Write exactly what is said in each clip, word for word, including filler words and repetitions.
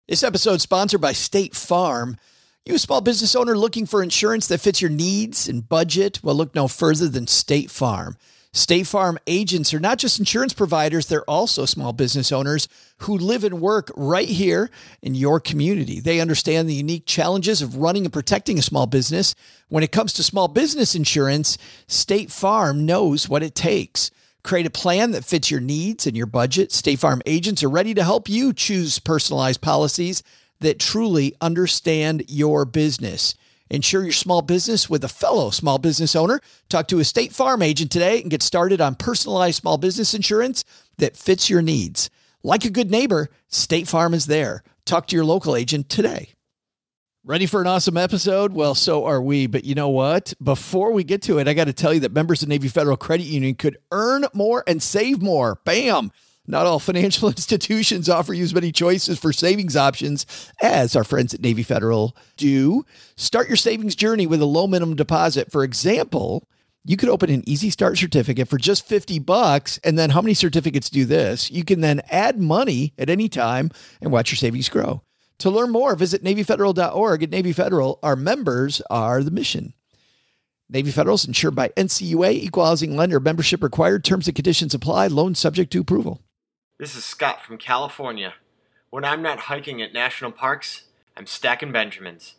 This episode is sponsored by State Farm. You a small business owner looking for insurance that fits your needs and budget? Well, look no further than State Farm. State Farm agents are not just insurance providers, they're also small business owners who live and work right here in your community. They understand the unique challenges of running and protecting a small business. When it comes to small business insurance, State Farm knows what it takes. Create a plan that fits your needs and your budget. State Farm agents are ready to help you choose personalized policies that truly understand your business. Insure your small business with a fellow small business owner. Talk to a State Farm agent today and get started on personalized small business insurance that fits your needs. Like a good neighbor, State Farm is there. Talk to your local agent today. Ready for an awesome episode? Well, so are we. But you know what? Before we get to it, I got to tell you that members of Navy Federal Credit Union could earn more and save more. Bam! Not all financial institutions offer you as many choices for savings options as our friends at Navy Federal do. Start your savings journey with a low minimum deposit. For example, you could open an Easy Start certificate for just fifty bucks. And then how many certificates do this? You can then add money at any time and watch your savings grow. To learn more, visit Navy Federal dot org. At Navy Federal, our members are the mission. Navy Federal is insured by N C U A, Equal Housing Lender. Membership required. Terms and conditions apply. Loan subject to approval. This is Scott from California. When I'm not hiking at national parks, I'm stacking Benjamins.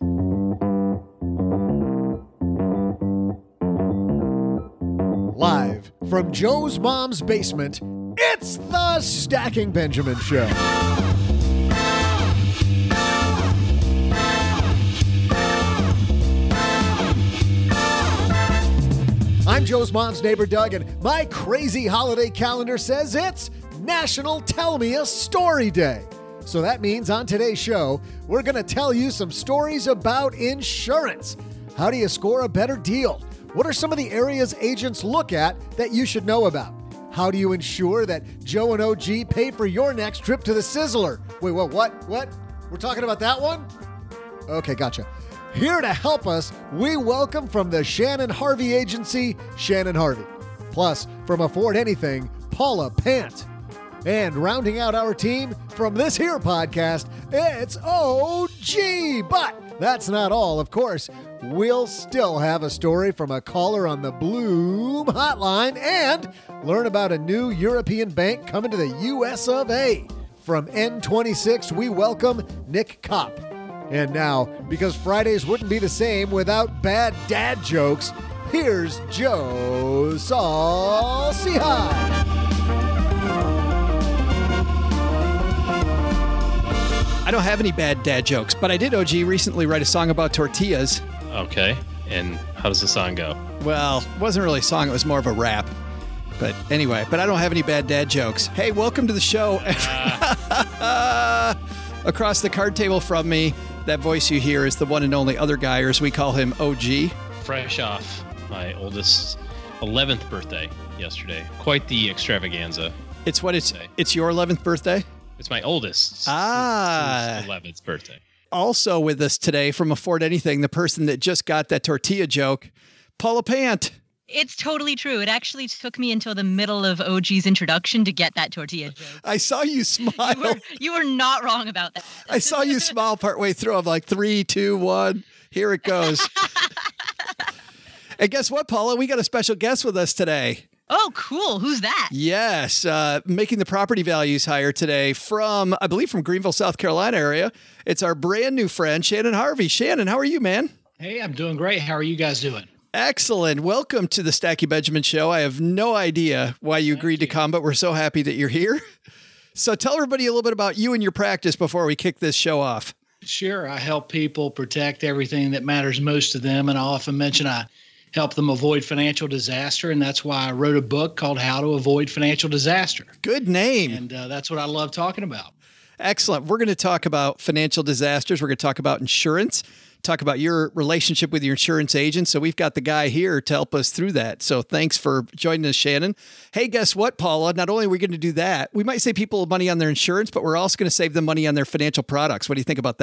Live from Joe's mom's basement, it's the Stacking Benjamin Show. I'm Joe's mom's neighbor, Doug, and my crazy holiday calendar says it's National Tell Me a Story Day. So that means on today's show, we're going to tell you some stories about insurance. How do you score a better deal? What are some of the areas agents look at that you should know about? How do you ensure that Joe and O G pay for your next trip to the Sizzler? Wait, what, what, what? We're talking about that one? Okay, gotcha. Here to help us, we welcome from the Shannon Harvey Agency, Shannon Harvey. Plus, from Afford Anything, Paula Pant. And rounding out our team from this here podcast, it's O G. But that's not all. Of course, we'll still have a story from a caller on the Bloom hotline and learn about a new European bank coming to the U S of A. From N twenty-six, we welcome Nick Kopp. And now, because Fridays wouldn't be the same without bad dad jokes, here's Joe Saul-Sehy. I don't have any bad dad jokes, but I did, O G, recently write a song about tortillas. Okay. And how does the song go? Well, it wasn't really a song. It was more of a rap. But anyway, but I don't have any bad dad jokes. Hey, welcome to the show. Uh. Across the card table from me, that voice you hear is the one and only other guy, or as we call him, O G. Fresh off my oldest eleventh birthday yesterday. Quite the extravaganza. It's what it's, it's your eleventh birthday? It's my oldest. Ah. eleventh birthday. Also with us today from Afford Anything, the person that just got that tortilla joke, Paula Pant. It's totally true. It actually took me until the middle of O G's introduction to get that tortilla joke. I saw you smile. You were, you were not wrong about that. I saw you smile partway through. I'm like, three, two, one. Here it goes. And guess what, Paula? We got a special guest with us today. Oh, cool. Who's that? Yes. Uh, making the property values higher today from, I believe, from Greenville, South Carolina area. It's our brand new friend, Shannon Harvey. Shannon, how are you, man? Hey, I'm doing great. How are you guys doing? Excellent. Welcome to the Stacking Benjamin Show. I have no idea why you Thank agreed you. to come, but we're so happy that you're here. So tell everybody a little bit about you and your practice before we kick this show off. Sure. I help people protect everything that matters most to them. And I often mention I help them avoid financial disaster. And that's why I wrote a book called How to Avoid Financial Disaster. Good name. And uh, that's what I love talking about. Excellent. We're going to talk about financial disasters. We're going to talk about insurance, talk about your relationship with your insurance agent. So we've got the guy here to help us through that. So thanks for joining us, Shannon. Hey, guess what, Paula? Not only are we going to do that, we might save people money on their insurance, but we're also going to save them money on their financial products. What do you think about that?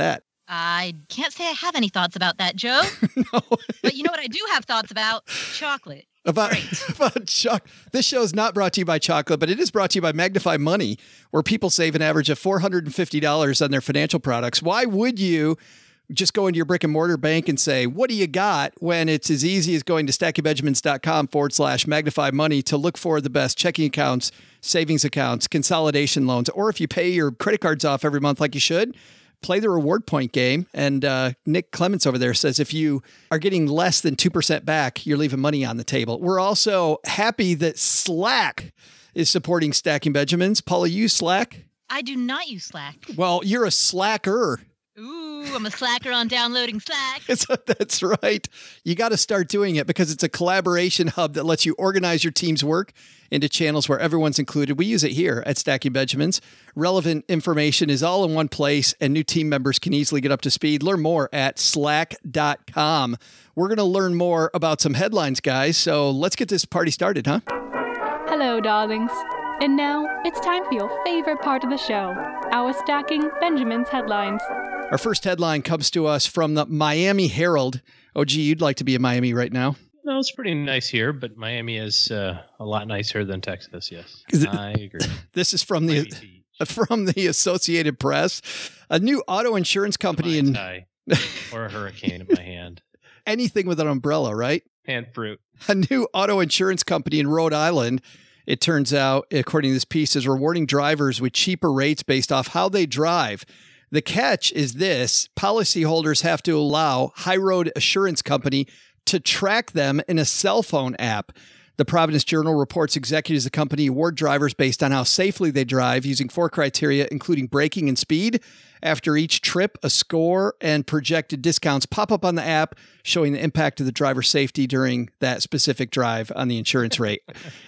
I can't say I have any thoughts about that, Joe. No. But you know what I do have thoughts about? Chocolate. About, Great. about chocolate. This show is not brought to you by chocolate, but it is brought to you by Magnify Money, where people save an average of four hundred fifty dollars on their financial products. Why would you just go into your brick and mortar bank and say, what do you got, when it's as easy as going to stackingbenjamins.com forward slash magnify money to look for the best checking accounts, savings accounts, consolidation loans, or if you pay your credit cards off every month like you should, play the reward point game. And uh, Nick Clements over there says if you are getting less than two percent back, you're leaving money on the table. We're also happy that Slack is supporting Stacking Benjamins. Paula, you use Slack? I do not use Slack. Well, you're a slacker. Ooh, I'm a slacker on downloading Slack. It's, that's right. You got to start doing it because it's a collaboration hub that lets you organize your team's work into channels where everyone's included. We use it here at Stacking Benjamins. Relevant information is all in one place, and new team members can easily get up to speed. Learn more at slack dot com. We're going to learn more about some headlines, guys. So let's get this party started, huh? Hello, darlings. And now it's time for your favorite part of the show, our Stacking Benjamins headlines. Our first headline comes to us from the Miami Herald. Oh, gee, you'd like to be in Miami right now. No, it's pretty nice here, but Miami is uh, a lot nicer than Texas, yes. I agree. This is from the from the Associated Press. A new auto insurance company in or a hurricane in my hand. Anything with an umbrella, right? And fruit. A new auto insurance company in Rhode Island, it turns out, according to this piece, is rewarding drivers with cheaper rates based off how they drive. The catch is this: policyholders have to allow High Road Assurance Company to track them in a cell phone app. The Providence Journal reports executives of the company award drivers based on how safely they drive using four criteria, including braking and speed. After each trip, a score and projected discounts pop up on the app, showing the impact of the driver's safety during that specific drive on the insurance rate.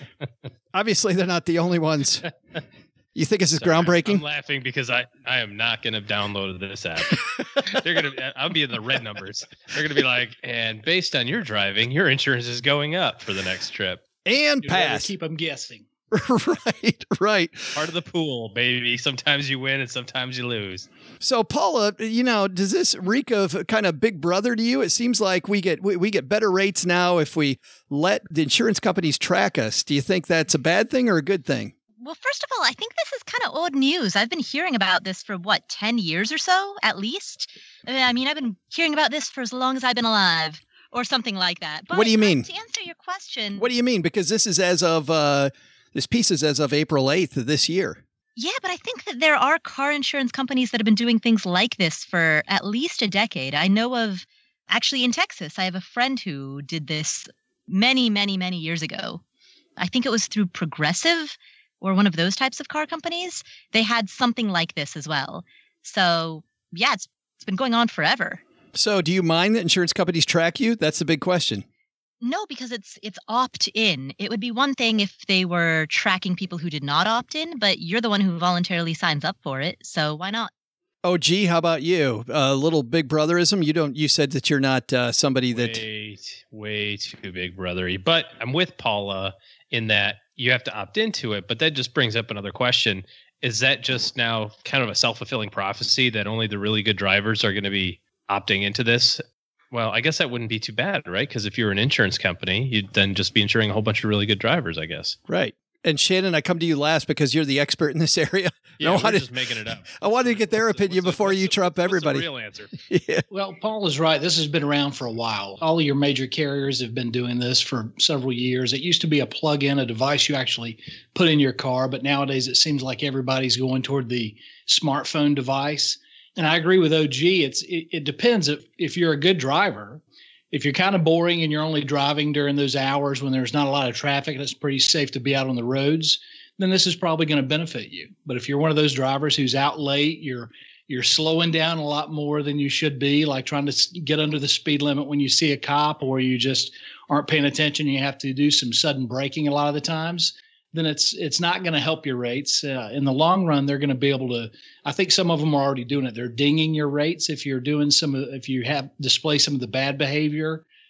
Obviously, they're not the only ones. You think this is Sorry, groundbreaking? I'm laughing because I, I am not going to download this app. They're going to. I'll be in the red numbers. They're going to be like, and based on your driving, your insurance is going up for the next trip. And You pass. Keep them guessing. Right, right. Part of the pool, baby. Sometimes you win and sometimes you lose. So, Paula, you know, does this reek of kind of Big Brother to you? It seems like we get we, we get better rates now if we let the insurance companies track us. Do you think that's a bad thing or a good thing? Well, first of all, I think this is kind of old news. I've been hearing about this for, what, ten years or so, at least? I mean, I've been hearing about this for as long as I've been alive, or something like that. But what do you mean? To answer your question... What do you mean? Because this is as of, uh, this piece is as of April eighth of this year. Yeah, but I think that there are car insurance companies that have been doing things like this for at least a decade. I know of, actually in Texas, I have a friend who did this many, many, many years ago. I think it was through Progressive, or one of those types of car companies. They had something like this as well. So, yeah, it's it's been going on forever. So, do you mind that insurance companies track you? That's the big question. No, because it's it's opt-in. It would be one thing if they were tracking people who did not opt in, but you're the one who voluntarily signs up for it, so why not? Oh, gee, how about you? A uh, little Big Brotherism? You don't. You said that you're not uh, somebody that way, way too Big Brothery. But I'm with Paula in that you have to opt into it. But that just brings up another question: is that just now kind of a self-fulfilling prophecy that only the really good drivers are going to be opting into this? Well, I guess that wouldn't be too bad, right? Because if you're an insurance company, you'd then just be insuring a whole bunch of really good drivers, I guess. Right. And Shannon, I come to you last because you're the expert in this area. Yeah, I we're wanted, just making it up. I wanted to get their what's opinion the, before the, you trump what's everybody. The real answer. Yeah. Well, Paul is right. This has been around for a while. All of your major carriers have been doing this for several years. It used to be a plug-in, a device you actually put in your car, but nowadays it seems like everybody's going toward the smartphone device. And I agree with O G. It's it, it depends if if you're a good driver. If you're kind of boring and you're only driving during those hours when there's not a lot of traffic and it's pretty safe to be out on the roads, then this is probably going to benefit you. But if you're one of those drivers who's out late, you're you're slowing down a lot more than you should be, like trying to get under the speed limit when you see a cop, or you just aren't paying attention, you have to do some sudden braking a lot of the times, then it's it's not going to help your rates. Uh, in the long run, they're going to be able to, I think some of them are already doing it. They're dinging your rates if you're doing some, if you have display some of the bad behavior.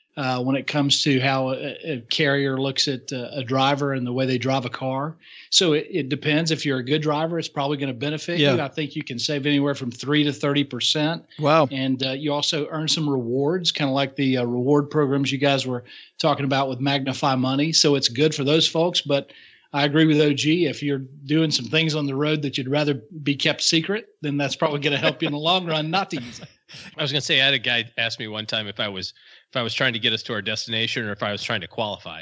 uh, when it comes to how a, a carrier looks at uh, a driver and the way they drive a car. So it, it depends. If you're a good driver, it's probably going to benefit Yeah. you. I think you can save anywhere from three to thirty percent. Wow. And uh, you also earn some rewards, kind of like the uh, reward programs you guys were talking about with Magnify Money. So it's good for those folks. But I agree with O G. If you're doing some things on the road that you'd rather be kept secret, then that's probably going to help you in the long run not to use it. I was going to say, I had a guy ask me one time if I was if I was trying to get us to our destination or if I was trying to qualify.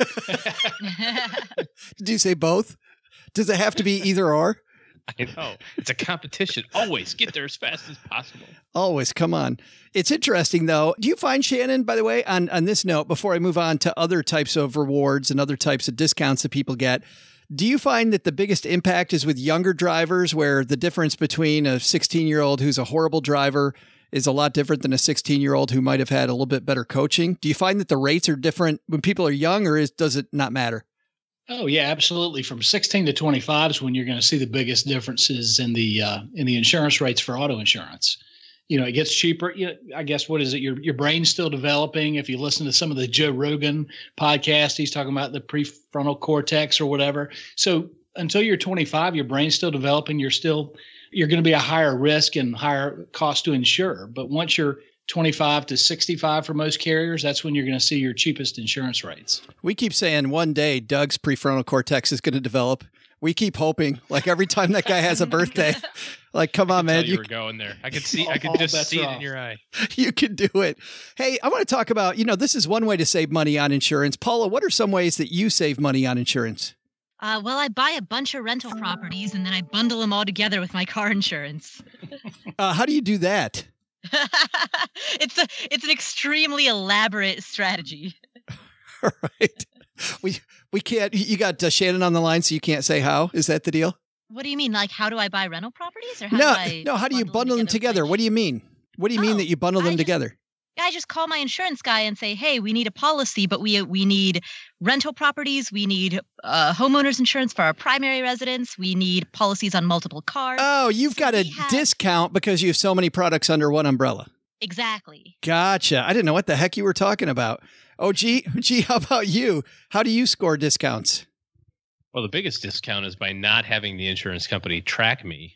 Did you say both? Does it have to be either or? I know. It's a competition. Always get there as fast as possible. Always. Come on. It's interesting, though. Do you find, Shannon, by the way, on, on this note, before I move on to other types of rewards and other types of discounts that people get, do you find that the biggest impact is with younger drivers, where the difference between a sixteen-year-old who's a horrible driver is a lot different than a sixteen-year-old who might have had a little bit better coaching? Do you find that the rates are different when people are young, or is, does it not matter? Oh yeah, absolutely. From sixteen to twenty-five is when you're going to see the biggest differences in the uh, in the insurance rates for auto insurance. You know, it gets cheaper. You know, I guess what is it? Your your brain's still developing. If you listen to some of the Joe Rogan podcast, he's talking about the prefrontal cortex or whatever. So until you're twenty-five, your brain's still developing. You're still you're going to be a higher risk and higher cost to insure. But once you're twenty-five to sixty-five for most carriers, that's when you're going to see your cheapest insurance rates. We keep saying one day Doug's prefrontal cortex is going to develop. We keep hoping, like every time that guy has a birthday, like, come on, man. You, You, were going there. I could see. I could All just bets see are it off. in your eye. you can do it. Hey, I want to talk about, you know, this is one way to save money on insurance. Paula, what are some ways that you save money on insurance? Uh, well, I buy a bunch of rental properties and then I bundle them all together with my car insurance. Uh, how do you do that? it's a it's an extremely elaborate strategy. All right. We we can't, you got uh, Shannon on the line, so you can't say how. Is that the deal? What do you mean? Like, how do I buy rental properties, or how No, do I no. How do you bundle them together? with my- What do you mean? What do you mean Oh, that you bundle I them just- together? I just call my insurance guy and say, "Hey, we need a policy, but we we need rental properties. We need uh, homeowners insurance for our primary residence. We need policies on multiple cars." Oh, you've So got a we have- discount because you have so many products under one umbrella. Exactly. Gotcha. I didn't know what the heck you were talking about. Oh, gee, gee, how about you? How do you score discounts? Well, the biggest discount is by not having the insurance company track me.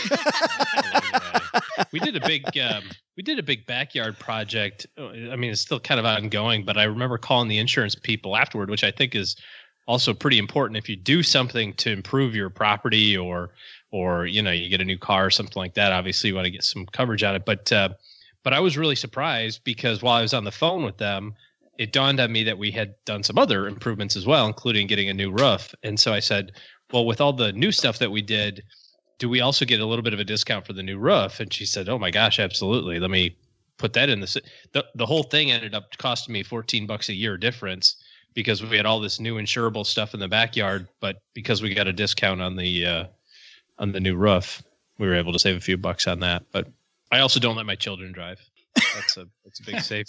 uh, we did a big um, we did a big backyard project. I mean, it's still kind of ongoing, but I remember calling the insurance people afterward, which I think is also pretty important. If you do something to improve your property, or or you know, you get a new car or something like that, obviously you want to get some coverage on it. But uh, but I was really surprised, because while I was on the phone with them, it dawned on me that we had done some other improvements as well, including getting a new roof. And so I said, well, with all the new stuff that we did, do we also get a little bit of a discount for the new roof? And she said, oh my gosh, absolutely. Let me put that in the, the, the whole thing ended up costing me fourteen bucks a year difference, because we had all this new insurable stuff in the backyard, but because we got a discount on the, uh, on the new roof, we were able to save a few bucks on that. But I also don't let my children drive. That's a, that's a big save.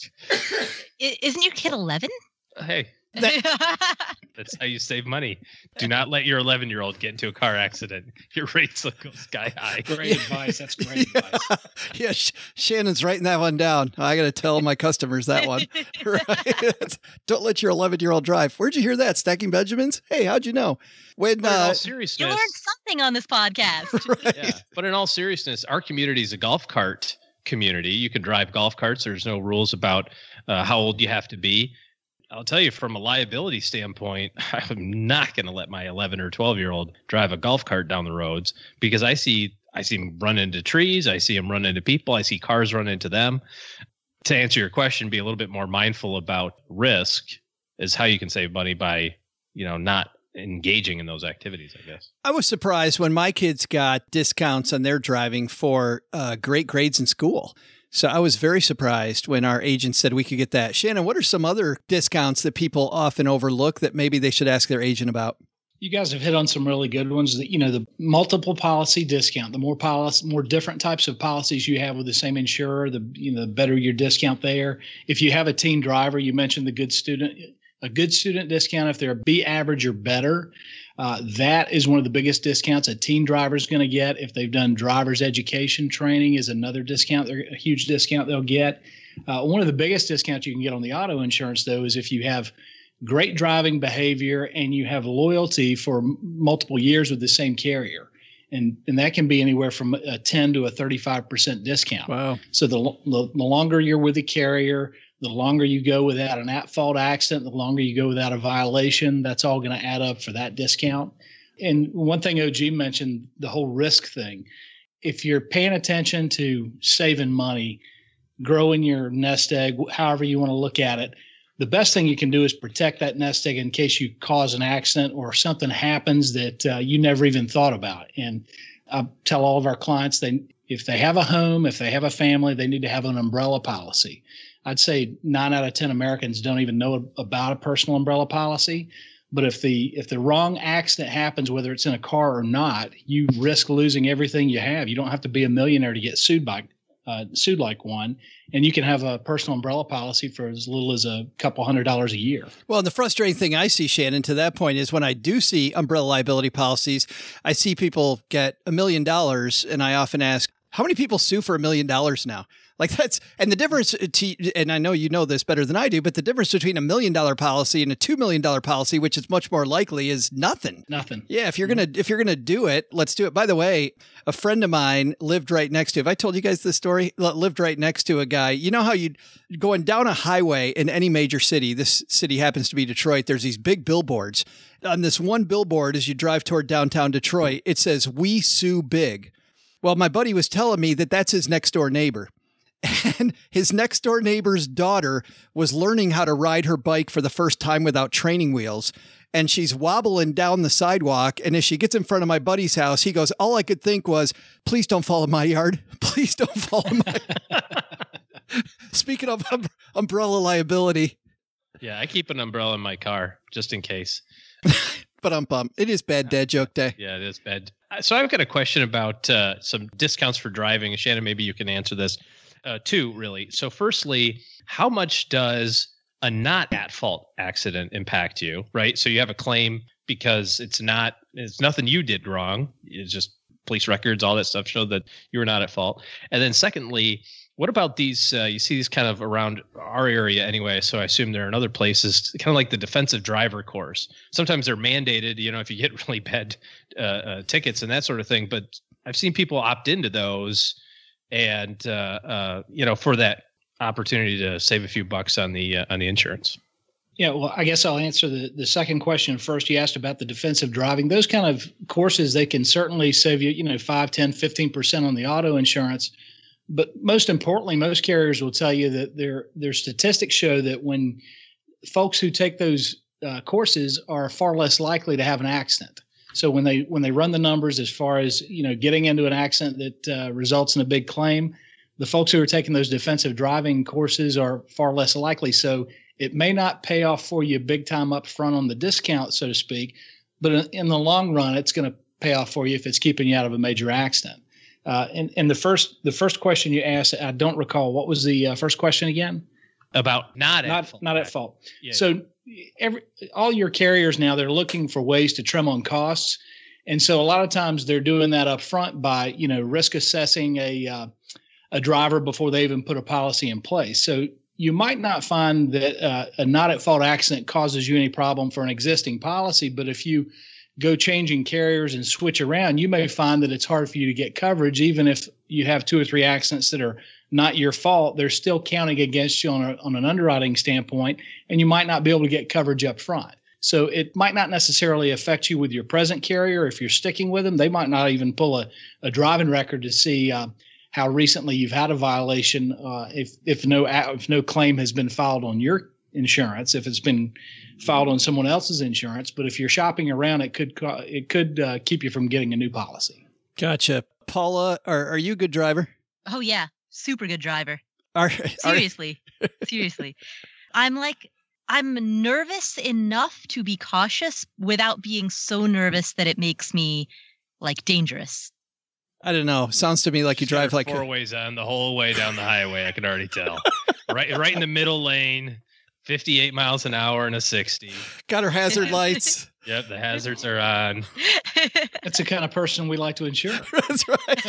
I, isn't your kid eleven? Hey, that's how you save money. Do not let your eleven year old get into a car accident. Your rates will go sky high. Great advice. That's great advice. Yeah, Sh- Shannon's writing that one down. I got to tell my customers that one. Right? Don't let your eleven year old drive. Where'd you hear that? Stacking Benjamins? Hey, how'd you know? When But in all uh, You seriousness, learned something on this podcast. right? yeah. But in all seriousness, our community is a golf cart community. You can drive golf carts. There's no rules about uh, how old you have to be. I'll tell you, from a liability standpoint, I'm not going to let my eleven or twelve year old drive a golf cart down the roads, because I see I see them run into trees. I see them run into people. I see cars run into them. To answer your question, be a little bit more mindful about risk is how you can save money by, you know, not engaging in those activities, I guess. I was surprised when my kids got discounts on their driving for uh, great grades in school. So I was very surprised when our agent said we could get that. Shannon, what are some other discounts that people often overlook that maybe they should ask their agent about? You guys have hit on some really good ones. That, you know, the multiple policy discount, the more policy, more different types of policies you have with the same insurer, the, you know, the better your discount there. If you have a teen driver, you mentioned the good student a good student discount if they're a B average or better. Uh, that is one of the biggest discounts a teen driver is going to get. If they've done driver's education training is another discount, they're a huge discount they'll get. Uh, one of the biggest discounts you can get on the auto insurance, though, is if you have great driving behavior and you have loyalty for m- multiple years with the same carrier. And, and that can be anywhere from a ten to a thirty-five percent discount. Wow. So the, the, the longer you're with the carrier, the longer you go without an at-fault accident, the longer you go without a violation, that's all going to add up for that discount. And one thing O G mentioned, the whole risk thing. If you're paying attention to saving money, growing your nest egg, however you want to look at it, the best thing you can do is protect that nest egg in case you cause an accident or something happens that uh, you never even thought about. And I tell all of our clients, they, if they have a home, if they have a family, they need to have an umbrella policy. I'd say nine out of ten Americans don't even know about a personal umbrella policy. But if the if the wrong accident happens, whether it's in a car or not, you risk losing everything you have. You don't have to be a millionaire to get sued by uh, sued like one, and you can have a personal umbrella policy for as little as a couple hundred dollars a year. Well, and the frustrating thing I see, Shannon, to that point is when I do see umbrella liability policies, I see people get a million dollars, and I often ask, how many people sue for a million dollars now? Like that's, and the difference, to, and I know you know this better than I do, but the difference between a million dollar policy and a two million dollar policy, which is much more likely, is nothing. Nothing. Yeah, if you're gonna if you're gonna do it, let's do it. By the way, a friend of mine lived right next to. Have I told you guys this story? Lived right next to a guy. You know how you going down a highway in any major city. This city happens to be Detroit. There's these big billboards. On this one billboard, as you drive toward downtown Detroit, it says "We Sue Big." Well, my buddy was telling me that that's his next door neighbor. And his next door neighbor's daughter was learning how to ride her bike for the first time without training wheels. And she's wobbling down the sidewalk. And as she gets in front of my buddy's house, he goes, all I could think was, please don't fall in my yard. Please don't fall in my yard. Speaking of um, umbrella liability. Yeah, I keep an umbrella in my car just in case. But I'm bummed. It is bad dad joke day. Yeah, it is bad. So I've got a question about uh, some discounts for driving. Shannon, maybe you can answer this. Uh, two, really. So firstly, how much does a not at fault accident impact you, right? So you have a claim because it's not, it's nothing you did wrong. It's just police records, all that stuff show that you were not at fault. And then secondly, what about these, uh, you see these kind of around our area anyway, so I assume they're in other places, kind of like the defensive driver course. Sometimes they're mandated, you know, if you get really bad uh, uh, tickets and that sort of thing. But I've seen people opt into those and, uh, uh, you know, for that opportunity to save a few bucks on the uh, on the insurance. Yeah, well, I guess I'll answer the, the second question first. You asked about the defensive driving. Those kind of courses, they can certainly save you, you know, five, ten, fifteen percent on the auto insurance. But most importantly, most carriers will tell you that their their statistics show that when folks who take those uh, courses are far less likely to have an accident. So when they when they run the numbers as far as, you know, getting into an accident that uh, results in a big claim, the folks who are taking those defensive driving courses are far less likely. So it may not pay off for you big time up front on the discount, so to speak, but in the long run, it's going to pay off for you if it's keeping you out of a major accident. Uh, and, and the first the first question you asked, I don't recall. What was the uh, first question again? About not at not, fault. Not at fault. Yeah. So every all your carriers now, they're looking for ways to trim on costs. And so a lot of times they're doing that up front by, you know, risk assessing a uh, a driver before they even put a policy in place. So you might not find that uh, a not at fault accident causes you any problem for an existing policy, but if you go changing carriers and switch around, you may find that it's hard for you to get coverage. Even if you have two or three accidents that are not your fault, they're still counting against you on, a, on an underwriting standpoint, and you might not be able to get coverage up front. So it might not necessarily affect you with your present carrier. If you're sticking with them, they might not even pull a, a driving record to see uh, how recently you've had a violation. Uh, if, if no, if no claim has been filed on your insurance, if it's been filed on someone else's insurance. But if you're shopping around, it could it could uh, keep you from getting a new policy. Gotcha. Paula, are, are you a good driver? Oh, yeah. Super good driver. Are, Seriously. Are... Seriously. I'm like, I'm nervous enough to be cautious without being so nervous that it makes me like dangerous. I don't know. Sounds to me like you drive like four a... ways on the whole way down the highway. I can already tell. right, right in the middle lane. fifty-eight miles an hour and a sixty. Got her hazard lights. Yep, the hazards are on. That's the kind of person we like to insure. That's right.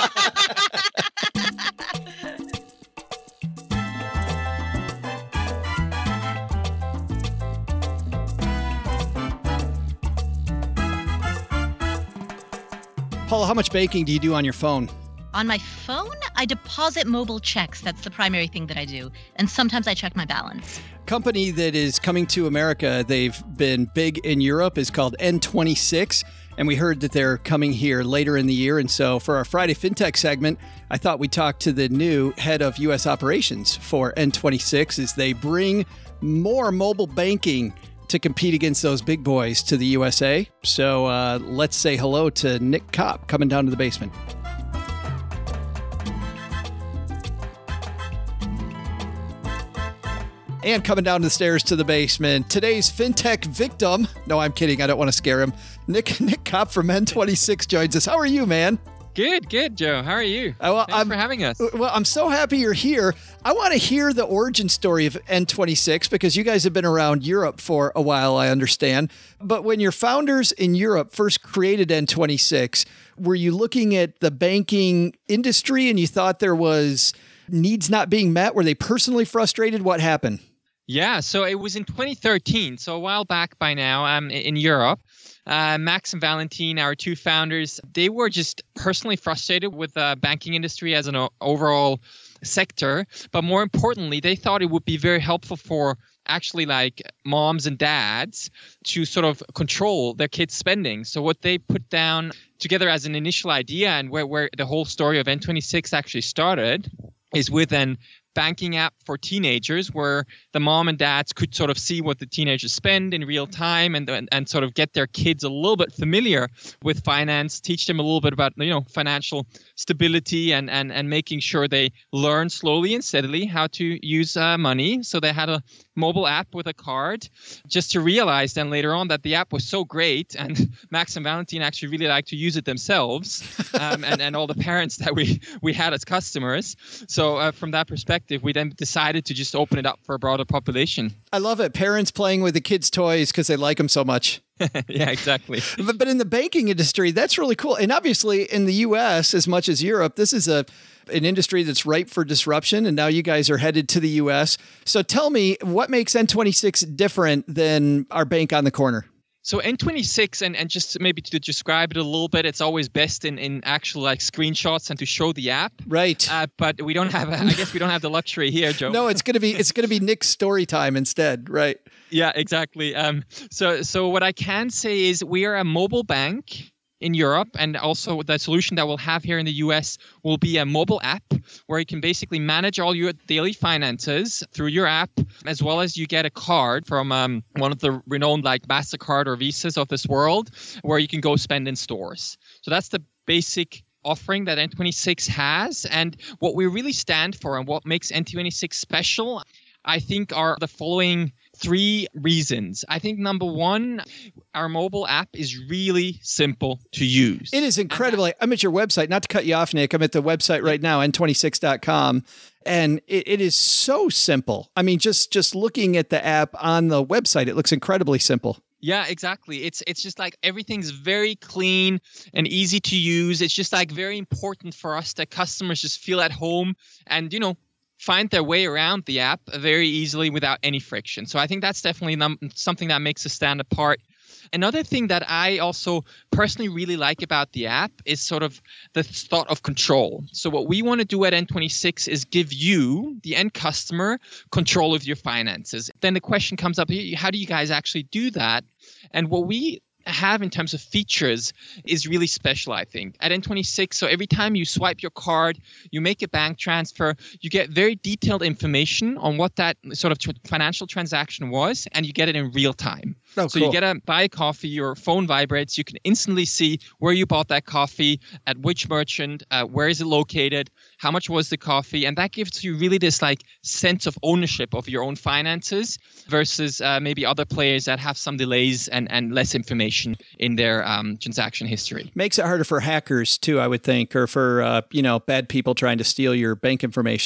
Paula, how much banking do you do on your phone? On my phone, I deposit mobile checks. That's the primary thing that I do. And sometimes I check my balance. Company that is coming to America, they've been big in Europe, is called N twenty-six. And we heard that they're coming here later in the year. And so for our Friday FinTech segment, I thought we'd talk to the new head of U S operations for N twenty-six as they bring more mobile banking to compete against those big boys to the U S A. So uh, let's say hello to Nick Kopp coming down to the basement. And coming down the stairs to the basement, today's FinTech victim. No, I'm kidding. I don't want to scare him. Nick Nick Kopp from N twenty-six joins us. How are you, man? Good, good, Joe. How are you? Uh, well, Thanks I'm, for having us. Well, I'm so happy you're here. I want to hear the origin story of N twenty-six because you guys have been around Europe for a while, I understand. But when your founders in Europe first created N twenty-six, were you looking at the banking industry and you thought there was needs not being met? Were they personally frustrated? What happened? Yeah, so it was in twenty thirteen, so a while back by now, um, in Europe. Uh, Max and Valentin, our two founders, they were just personally frustrated with the banking industry as an o- overall sector. But more importantly, they thought it would be very helpful for actually like moms and dads to sort of control their kids' spending. So what they put down together as an initial idea and where, where the whole story of N twenty-six actually started is with an banking app for teenagers where the mom and dads could sort of see what the teenagers spend in real time and, and and sort of get their kids a little bit familiar with finance, teach them a little bit about, you know, financial stability and and and making sure they learn slowly and steadily how to use uh, money. So they had a mobile app with a card just to realize then later on that the app was so great and Max and Valentin actually really liked to use it themselves um, and, and all the parents that we, we had as customers. So uh, from that perspective, we then decided to just open it up for a broader population. I love it. Parents playing with the kids' toys because they like them so much. Yeah, exactly. But, but in the banking industry, that's really cool. And obviously in the U S, as much as Europe, this is a an industry that's ripe for disruption. And now you guys are headed to the U S. So tell me, what makes N twenty-six different than our bank on the corner? So N twenty-six, and, and just maybe to describe it a little bit, it's always best in, in actual like screenshots and to show the app. Right. Uh, but we don't have, I guess we don't have the luxury here, Joe. No, it's gonna be it's gonna be Nick's story time instead. Right. Yeah, exactly. Um. So so what I can say is we are a mobile bank in Europe, and also the solution that we'll have here in the U S will be a mobile app where you can basically manage all your daily finances through your app, as well as you get a card from um, one of the renowned like MasterCard or Visas of this world where you can go spend in stores. So that's the basic offering that N twenty-six has. And what we really stand for and what makes N twenty-six special, I think, are the following three reasons. I think number one, our mobile app is really simple to use. It is incredibly. I'm at your website, not to cut you off, Nick. I'm at the website right now, N twenty-six dot com. And it, it is so simple. I mean, just, just looking at the app on the website, it looks incredibly simple. Yeah, exactly. It's it's just like everything's very clean and easy to use. It's just like very important for us that customers just feel at home and, you know, find their way around the app very easily without any friction. So I think that's definitely num- something that makes us stand apart. Another thing that I also personally really like about the app is sort of the thought of control. So what we want to do at N twenty-six is give you, the end customer, control of your finances. Then the question comes up, how do you guys actually do that? And what we have in terms of features is really special, I think. At N twenty-six, so every time you swipe your card, you make a bank transfer, you get very detailed information on what that sort of tr- financial transaction was, and you get it in real time. Oh, so cool. you get a buy a coffee, your phone vibrates, you can instantly see where you bought that coffee, at which merchant, uh, where is it located, how much was the coffee, and that gives you really this like sense of ownership of your own finances versus uh, maybe other players that have some delays and, and less information in their um, transaction history. Makes it harder for hackers too, I would think, or for uh, you know bad people trying to steal your bank information.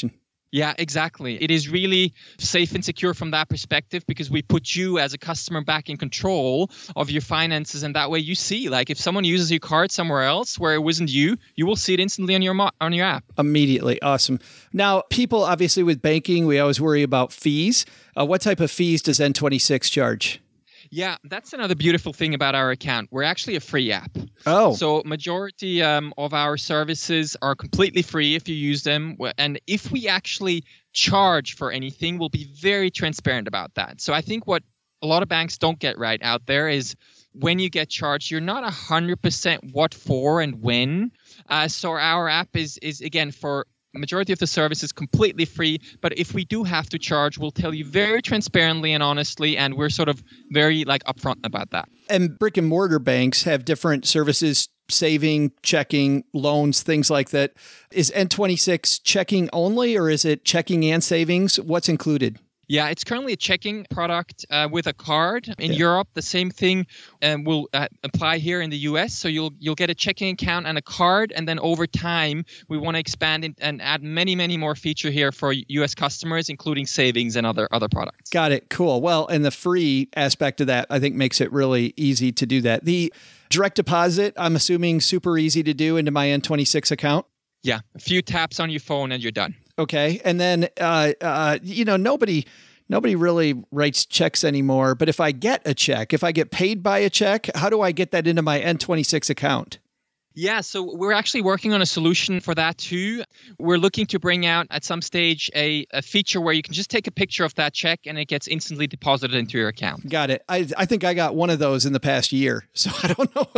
Yeah, exactly. It is really safe and secure from that perspective because we put you as a customer back in control of your finances. And that way you see, like if someone uses your card somewhere else where it wasn't you, you will see it instantly on your mo- on your app. Immediately. Awesome. Now, people, obviously with banking, we always worry about fees. Uh, what type of fees does N twenty-six charge? Yeah, that's another beautiful thing about our account. We're actually a free app. Oh. So majority um, of our services are completely free if you use them. And if we actually charge for anything, we'll be very transparent about that. So I think what a lot of banks don't get right out there is when you get charged, you're not one hundred percent what for and when. Uh, so our app is, is again, for majority of the service is completely free, but if we do have to charge, we'll tell you very transparently and honestly, and we're sort of very like upfront about that. And brick and mortar banks have different services, saving, checking, loans, things like that. Is N twenty-six checking only, or is it checking and savings? What's included? Yeah, it's currently a checking product uh, with a card. In yeah. Europe, the same thing um, will uh, apply here in the U S. So you'll you'll get a checking account and a card, and then over time, we want to expand it and add many, many more features here for U S customers, including savings and other other products. Got it. Cool. Well, and the free aspect of that, I think, makes it really easy to do that. The direct deposit, I'm assuming, super easy to do into my N twenty-six account. Yeah, a few taps on your phone and you're done. Okay. And then, uh, uh, you know, nobody nobody really writes checks anymore. But if I get a check, if I get paid by a check, how do I get that into my N twenty-six account? Yeah, so we're actually working on a solution for that too. We're looking to bring out at some stage a, a feature where you can just take a picture of that check and it gets instantly deposited into your account. Got it. I I think I got one of those in the past year. So I don't know.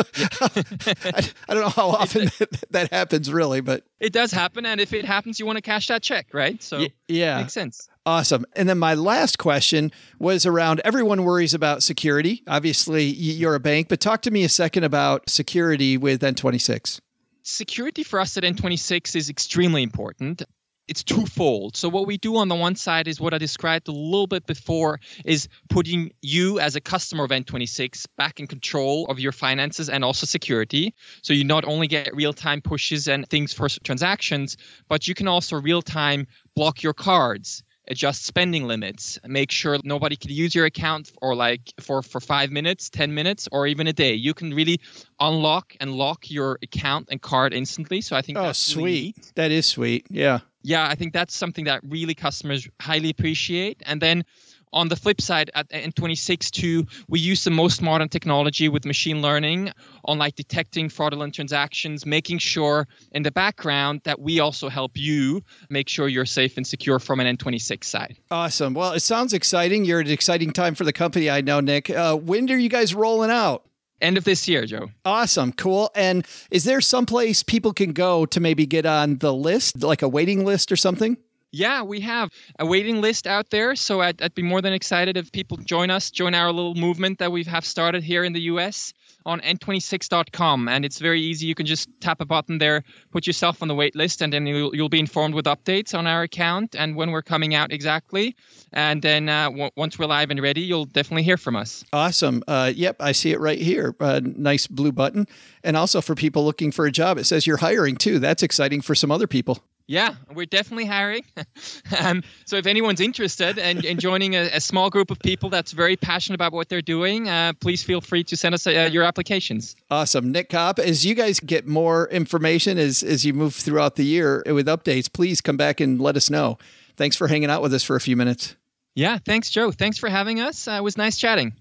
I, I don't know how often that, that happens really, but it does happen. And if it happens, you want to cash that check, right? So y- yeah, makes sense. Awesome. And then my last question was around everyone worries about security. Obviously, you're a bank, but talk to me a second about security with N twenty-six. Security for us at N twenty-six is extremely important. It's twofold. So what we do on the one side is what I described a little bit before, is putting you as a customer of N twenty-six back in control of your finances and also security. So you not only get real-time pushes and things for transactions, but you can also real-time block your cards, adjust spending limits, make sure nobody can use your account or like for, for five minutes, ten minutes, or even a day. You can really unlock and lock your account and card instantly. So I think oh, that's sweet. Really neat. That is sweet. Yeah. Yeah, I think that's something that really customers highly appreciate. And then on the flip side, at N twenty-six too, we use the most modern technology with machine learning on like detecting fraudulent transactions, making sure in the background that we also help you make sure you're safe and secure from an N twenty-six side. Awesome. Well, it sounds exciting. You're at an exciting time for the company, I know, Nick. Uh, when are you guys rolling out? End of this year, Joe. Awesome. Cool. And is there someplace people can go to maybe get on the list, like a waiting list or something? Yeah, we have a waiting list out there. So I'd, I'd be more than excited if people join us, join our little movement that we have started here in the U S on N twenty-six dot com. And it's very easy. You can just tap a button there, put yourself on the wait list, and then you'll, you'll be informed with updates on our account and when we're coming out exactly. And then uh, w- once we're live and ready, you'll definitely hear from us. Awesome. Uh, yep, I see it right here. Uh, nice blue button. And also for people looking for a job, it says you're hiring too. That's exciting for some other people. Yeah, we're definitely hiring. um, so if anyone's interested in, in joining a, a small group of people that's very passionate about what they're doing, uh, please feel free to send us uh, your applications. Awesome. Nick Kopp, as you guys get more information as, as you move throughout the year with updates, please come back and let us know. Thanks for hanging out with us for a few minutes. Yeah, thanks, Joe. Thanks for having us. Uh, it was nice chatting.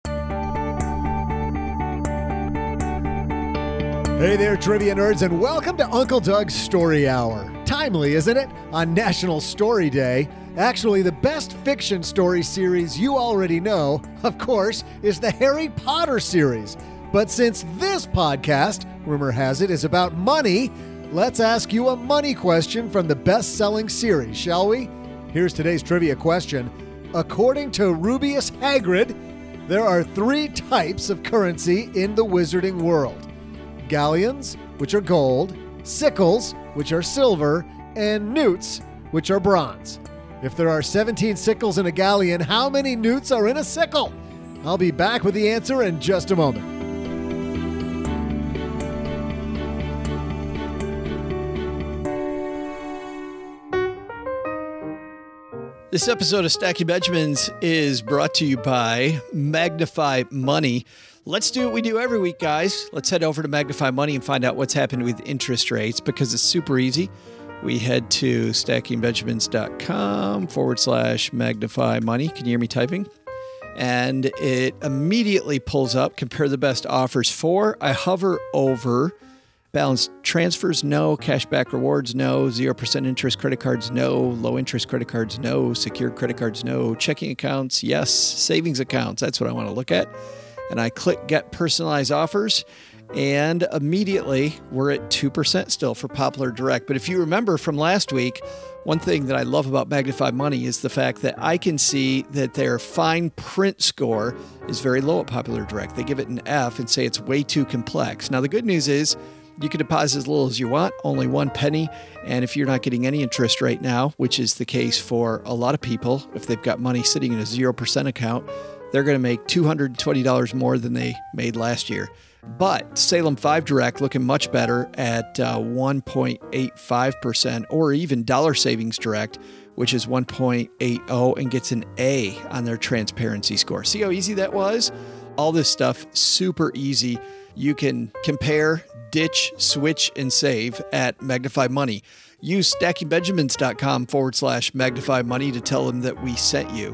Hey there, trivia nerds, and welcome to Uncle Doug's Story Hour. Timely, isn't it? On National Story Day. Actually, the best fiction story series you already know, of course, is the Harry Potter series. But since this podcast, rumor has it, is about money, let's ask you a money question from the best-selling series, shall we? Here's today's trivia question. According to Rubeus Hagrid, there are three types of currency in the wizarding world. Galleons, which are gold, sickles, which are silver, and newts, which are bronze. If there are seventeen sickles in a galleon, how many newts are in a sickle? I'll be back with the answer in just a moment. This episode of Stacking Benjamins is brought to you by Magnify Money. Let's do what we do every week, guys. Let's head over to Magnify Money and find out what's happened with interest rates, because it's super easy. We head to stackingbenjamins.com forward slash magnify money. Can you hear me typing? And it immediately pulls up, compare the best offers for. I hover over balance transfers, no. Cashback rewards, no. zero percent interest credit cards, no. Low interest credit cards, no. Secured credit cards, no. Checking accounts, yes. Savings accounts, that's what I want to look at. And I click Get Personalized Offers, and immediately we're at two percent still for Popular Direct. But if you remember from last week, one thing that I love about Magnify Money is the fact that I can see that their fine print score is very low at Popular Direct. They give it an F and say it's way too complex. Now, the good news is you can deposit as little as you want, only one penny. And if you're not getting any interest right now, which is the case for a lot of people, if they've got money sitting in a zero percent account, they're going to make two hundred twenty dollars more than they made last year. But Salem five Direct looking much better at uh, one point eight five percent, or even Dollar Savings Direct, which is one point eight zero and gets an A on their transparency score. See how easy that was? All this stuff, super easy. You can compare, ditch, switch, and save at Magnify Money. Use stackingbenjamins.com forward slash magnify money to tell them that we sent you.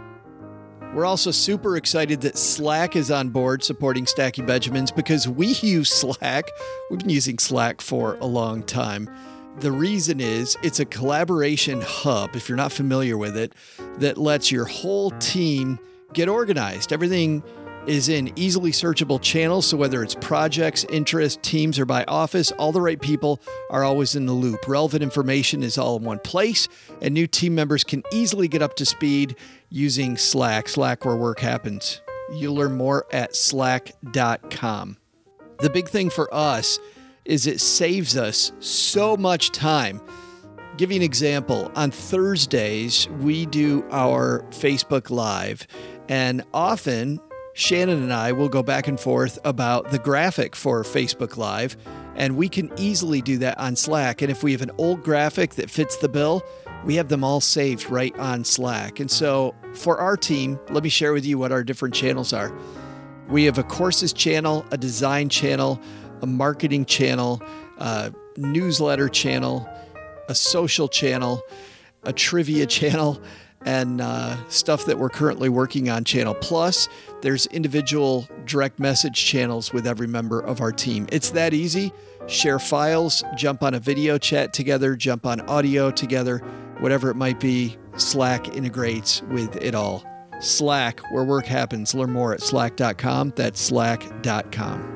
We're also super excited that Slack is on board supporting Stacking Benjamins, because we use Slack. We've been using Slack for a long time. The reason is it's a collaboration hub, if you're not familiar with it, that lets your whole team get organized. Everything is in easily searchable channels, so whether it's projects, interests, teams, or by office, all the right people are always in the loop. Relevant information is all in one place, and new team members can easily get up to speed using Slack. Slack, where work happens. You'll learn more at slack dot com. The big thing for us is it saves us so much time. Give you an example. On Thursdays, we do our Facebook Live, and often Shannon and I will go back and forth about the graphic for Facebook Live, and we can easily do that on Slack. And if we have an old graphic that fits the bill, we have them all saved right on Slack. And so for our team, let me share with you what our different channels are. We have a courses channel, a design channel, a marketing channel, a newsletter channel, a social channel, a trivia channel, and uh, stuff that we're currently working on channel. Plus, there's individual direct message channels with every member of our team. It's that easy. Share files, jump on a video chat together, jump on audio together, whatever it might be. Slack integrates with it all. Slack, where work happens. Learn more at slack dot com. That's slack dot com.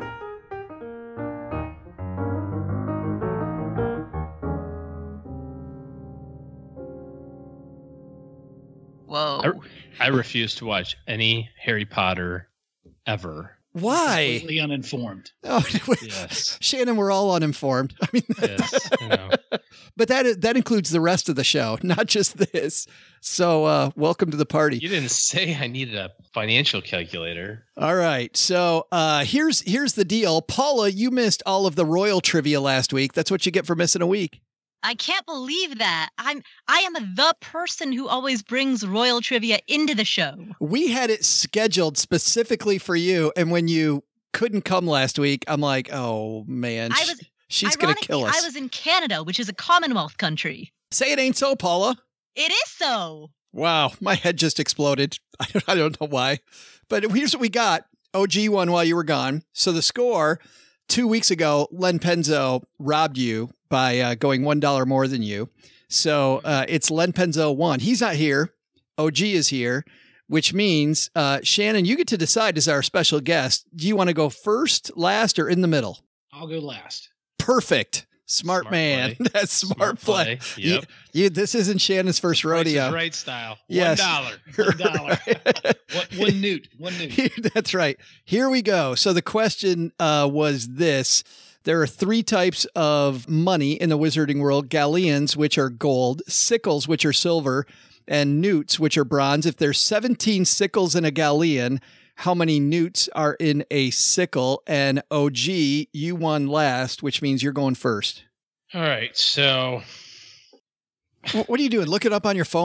Whoa. I, I refuse to watch any Harry Potter ever. Why? Completely uninformed. Oh, Yes. Shannon, we're all uninformed. I mean, Yes, I know. but that that includes the rest of the show, not just this. So, uh, welcome to the party. You didn't say I needed a financial calculator. All right. So, uh, here's here's the deal. Paula, you missed all of the royal trivia last week. That's what you get for missing a week. I can't believe that. I'm I am the person who always brings royal trivia into the show. We had it scheduled specifically for you, and when you couldn't come last week, I'm like, oh man, I was she's gonna ironically, kill us. I was in Canada, which is a Commonwealth country. Say it ain't so, Paula. It is so. Wow, my head just exploded. I don't, I don't know why, but here's what we got. O G won while you were gone. So the score two weeks ago, Len Penzo robbed you by uh, going one dollar more than you. So uh, it's Len Penzo won. He's not here. O G is here, which means, uh, Shannon, you get to decide as our special guest. Do you want to go first, last, or in the middle? I'll go last. Perfect. Smart, Smart man. play. That's smart, Smart play. play. Yep. You, you, this isn't Shannon's first Price rodeo. is Right style. Yes. One dollar. One dollar. one, one newt. One newt. That's right. Here we go. So the question uh, was this. There are three types of money in the wizarding world: galleons, which are gold; sickles, which are silver; and newts, which are bronze. If there's seventeen sickles in a galleon, how many newts are in a sickle? And O G, you won last, which means you're going first. All right. So What are you doing? Look it up on your phone?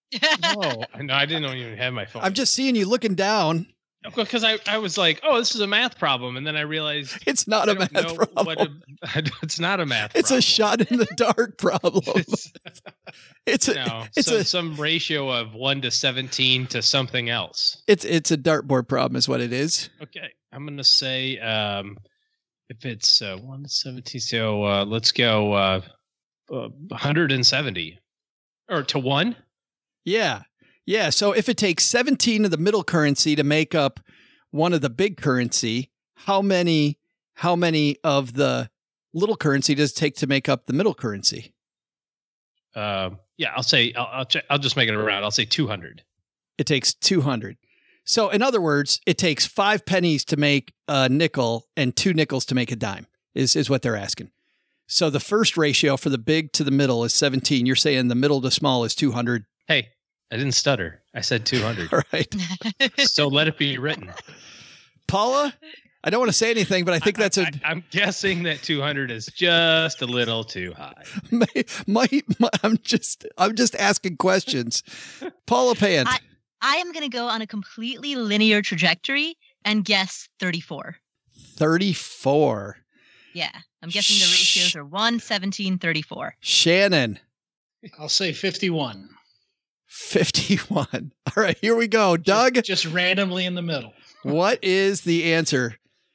No, no, I didn't even have my phone. I'm just seeing you looking down. Because I, I was like, oh, this is a math problem. And then I realized it's not I a math problem. A, it's not a math it's problem. It's a shot in the dark problem. it's, it's a, no, it's some, a, some ratio of one to seventeen to something else. It's it's a dartboard problem is what it is. Okay. I'm going to say um, if it's uh, one to seventeen, so uh, let's go uh, uh, one hundred seventy. Or to one? Yeah. Yeah, so if it takes seventeen of the middle currency to make up one of the big currency, how many how many of the little currency does it take to make up the middle currency? Uh, yeah, I'll say I'll I'll, check, I'll just make it around. I'll say two hundred. It takes two hundred. So in other words, it takes five pennies to make a nickel and two nickels to make a dime. Is is what they're asking. So the first ratio for the big to the middle is seventeen. You're saying the middle to small is two hundred. Hey. I didn't stutter. I said two hundred. All right. So let it be written. Paula, I don't want to say anything, but I think I, that's a... I, I'm guessing that two hundred is just a little too high. My, my, my, I'm just I'm just asking questions. Paula Pant. I, I am going to go on a completely linear trajectory and guess thirty-four. thirty-four. Yeah. I'm guessing the ratios are one, seventeen, thirty-four. Shannon. I'll say fifty-one. fifty-one. All right, here we go. Doug. Just, just randomly in the middle. What is the answer?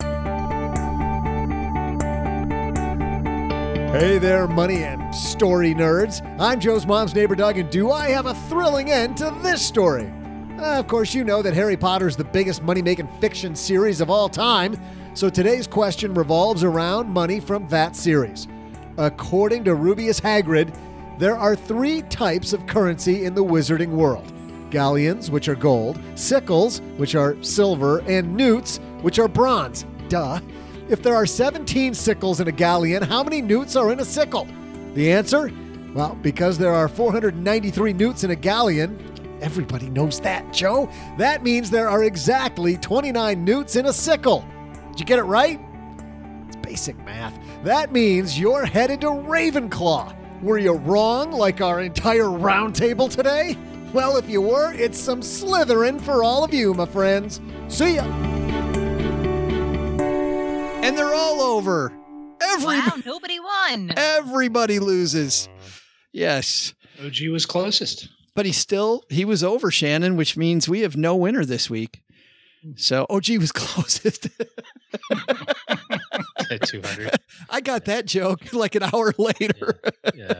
Hey there, money and story nerds. I'm Joe's mom's neighbor, Doug, and do I have a thrilling end to this story? Uh, of course, you know that Harry Potter is the biggest money-making fiction series of all time, so today's question revolves around money from that series. According to Rubeus Hagrid, there are three types of currency in the wizarding world. Galleons, which are gold, sickles, which are silver, and newts, which are bronze. Duh. If there are seventeen sickles in a galleon, how many newts are in a sickle? The answer? Well, because there are four hundred ninety-three newts in a galleon, everybody knows that, Joe. That means there are exactly twenty-nine newts in a sickle. Did you get it right? It's basic math. That means you're headed to Ravenclaw. Were you wrong, like our entire round table today? Well, if you were, it's some Slytherin for all of you, my friends. See ya! And they're all over. Every, wow, nobody won. Everybody loses. Yes. O G was closest. But he still, he was over, Shannon, which means we have no winner this week. So O G was closest. At two hundred. I got that joke like an hour later. Yeah.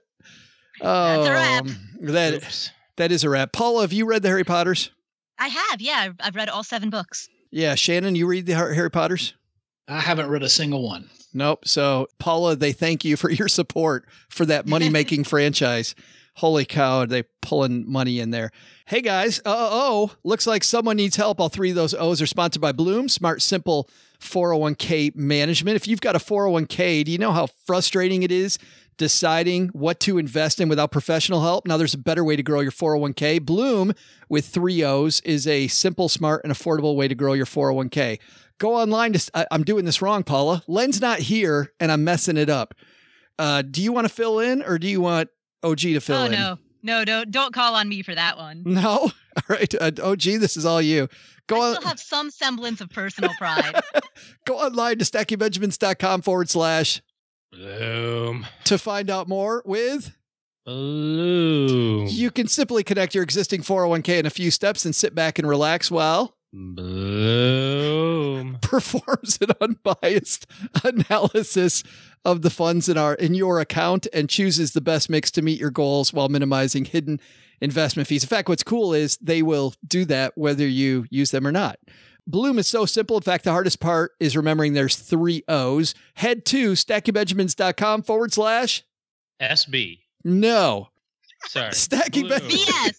Oh, that's a wrap. That, Oops. that is a wrap. Paula, have you read the Harry Potters? I have, yeah. I've, I've read all seven books. Yeah. Shannon, you read the Harry Potters? I haven't read a single one. Nope. So, Paula, they thank you for your support for that money-making franchise. Holy cow, are they pulling money in there? Hey, guys. Uh-oh. Looks like someone needs help. All three of those O's are sponsored by Bloom. Smart, simple four oh one k management. If you've got a four oh one k, do you know how frustrating it is deciding what to invest in without professional help? Now, there's a better way to grow your four oh one k. Bloom, with three O's, is a simple, smart, and affordable way to grow your four oh one k. Go online to, I, I'm doing this wrong, Paula. Len's not here, and I'm messing it up. Uh, do you want to fill in, or do you want O G to fill oh, in? Oh, no. No, don't, don't call on me for that one. No? All right. Uh, O G, this is all you. Go I on. still have some semblance of personal pride. Go online to stackingbenjamins.com forward slash Bloom to find out more with Bloom. You can simply connect your existing four oh one k in a few steps and sit back and relax while Bloom performs an unbiased analysis of the funds in our in your account and chooses the best mix to meet your goals while minimizing hidden investment fees. In fact, what's cool is they will do that whether you use them or not. Bloom is so simple. In fact, the hardest part is remembering there's three O's. Head to stackingbenjamins.com forward slash S B. No. Sorry. Stacking Bloom. B S.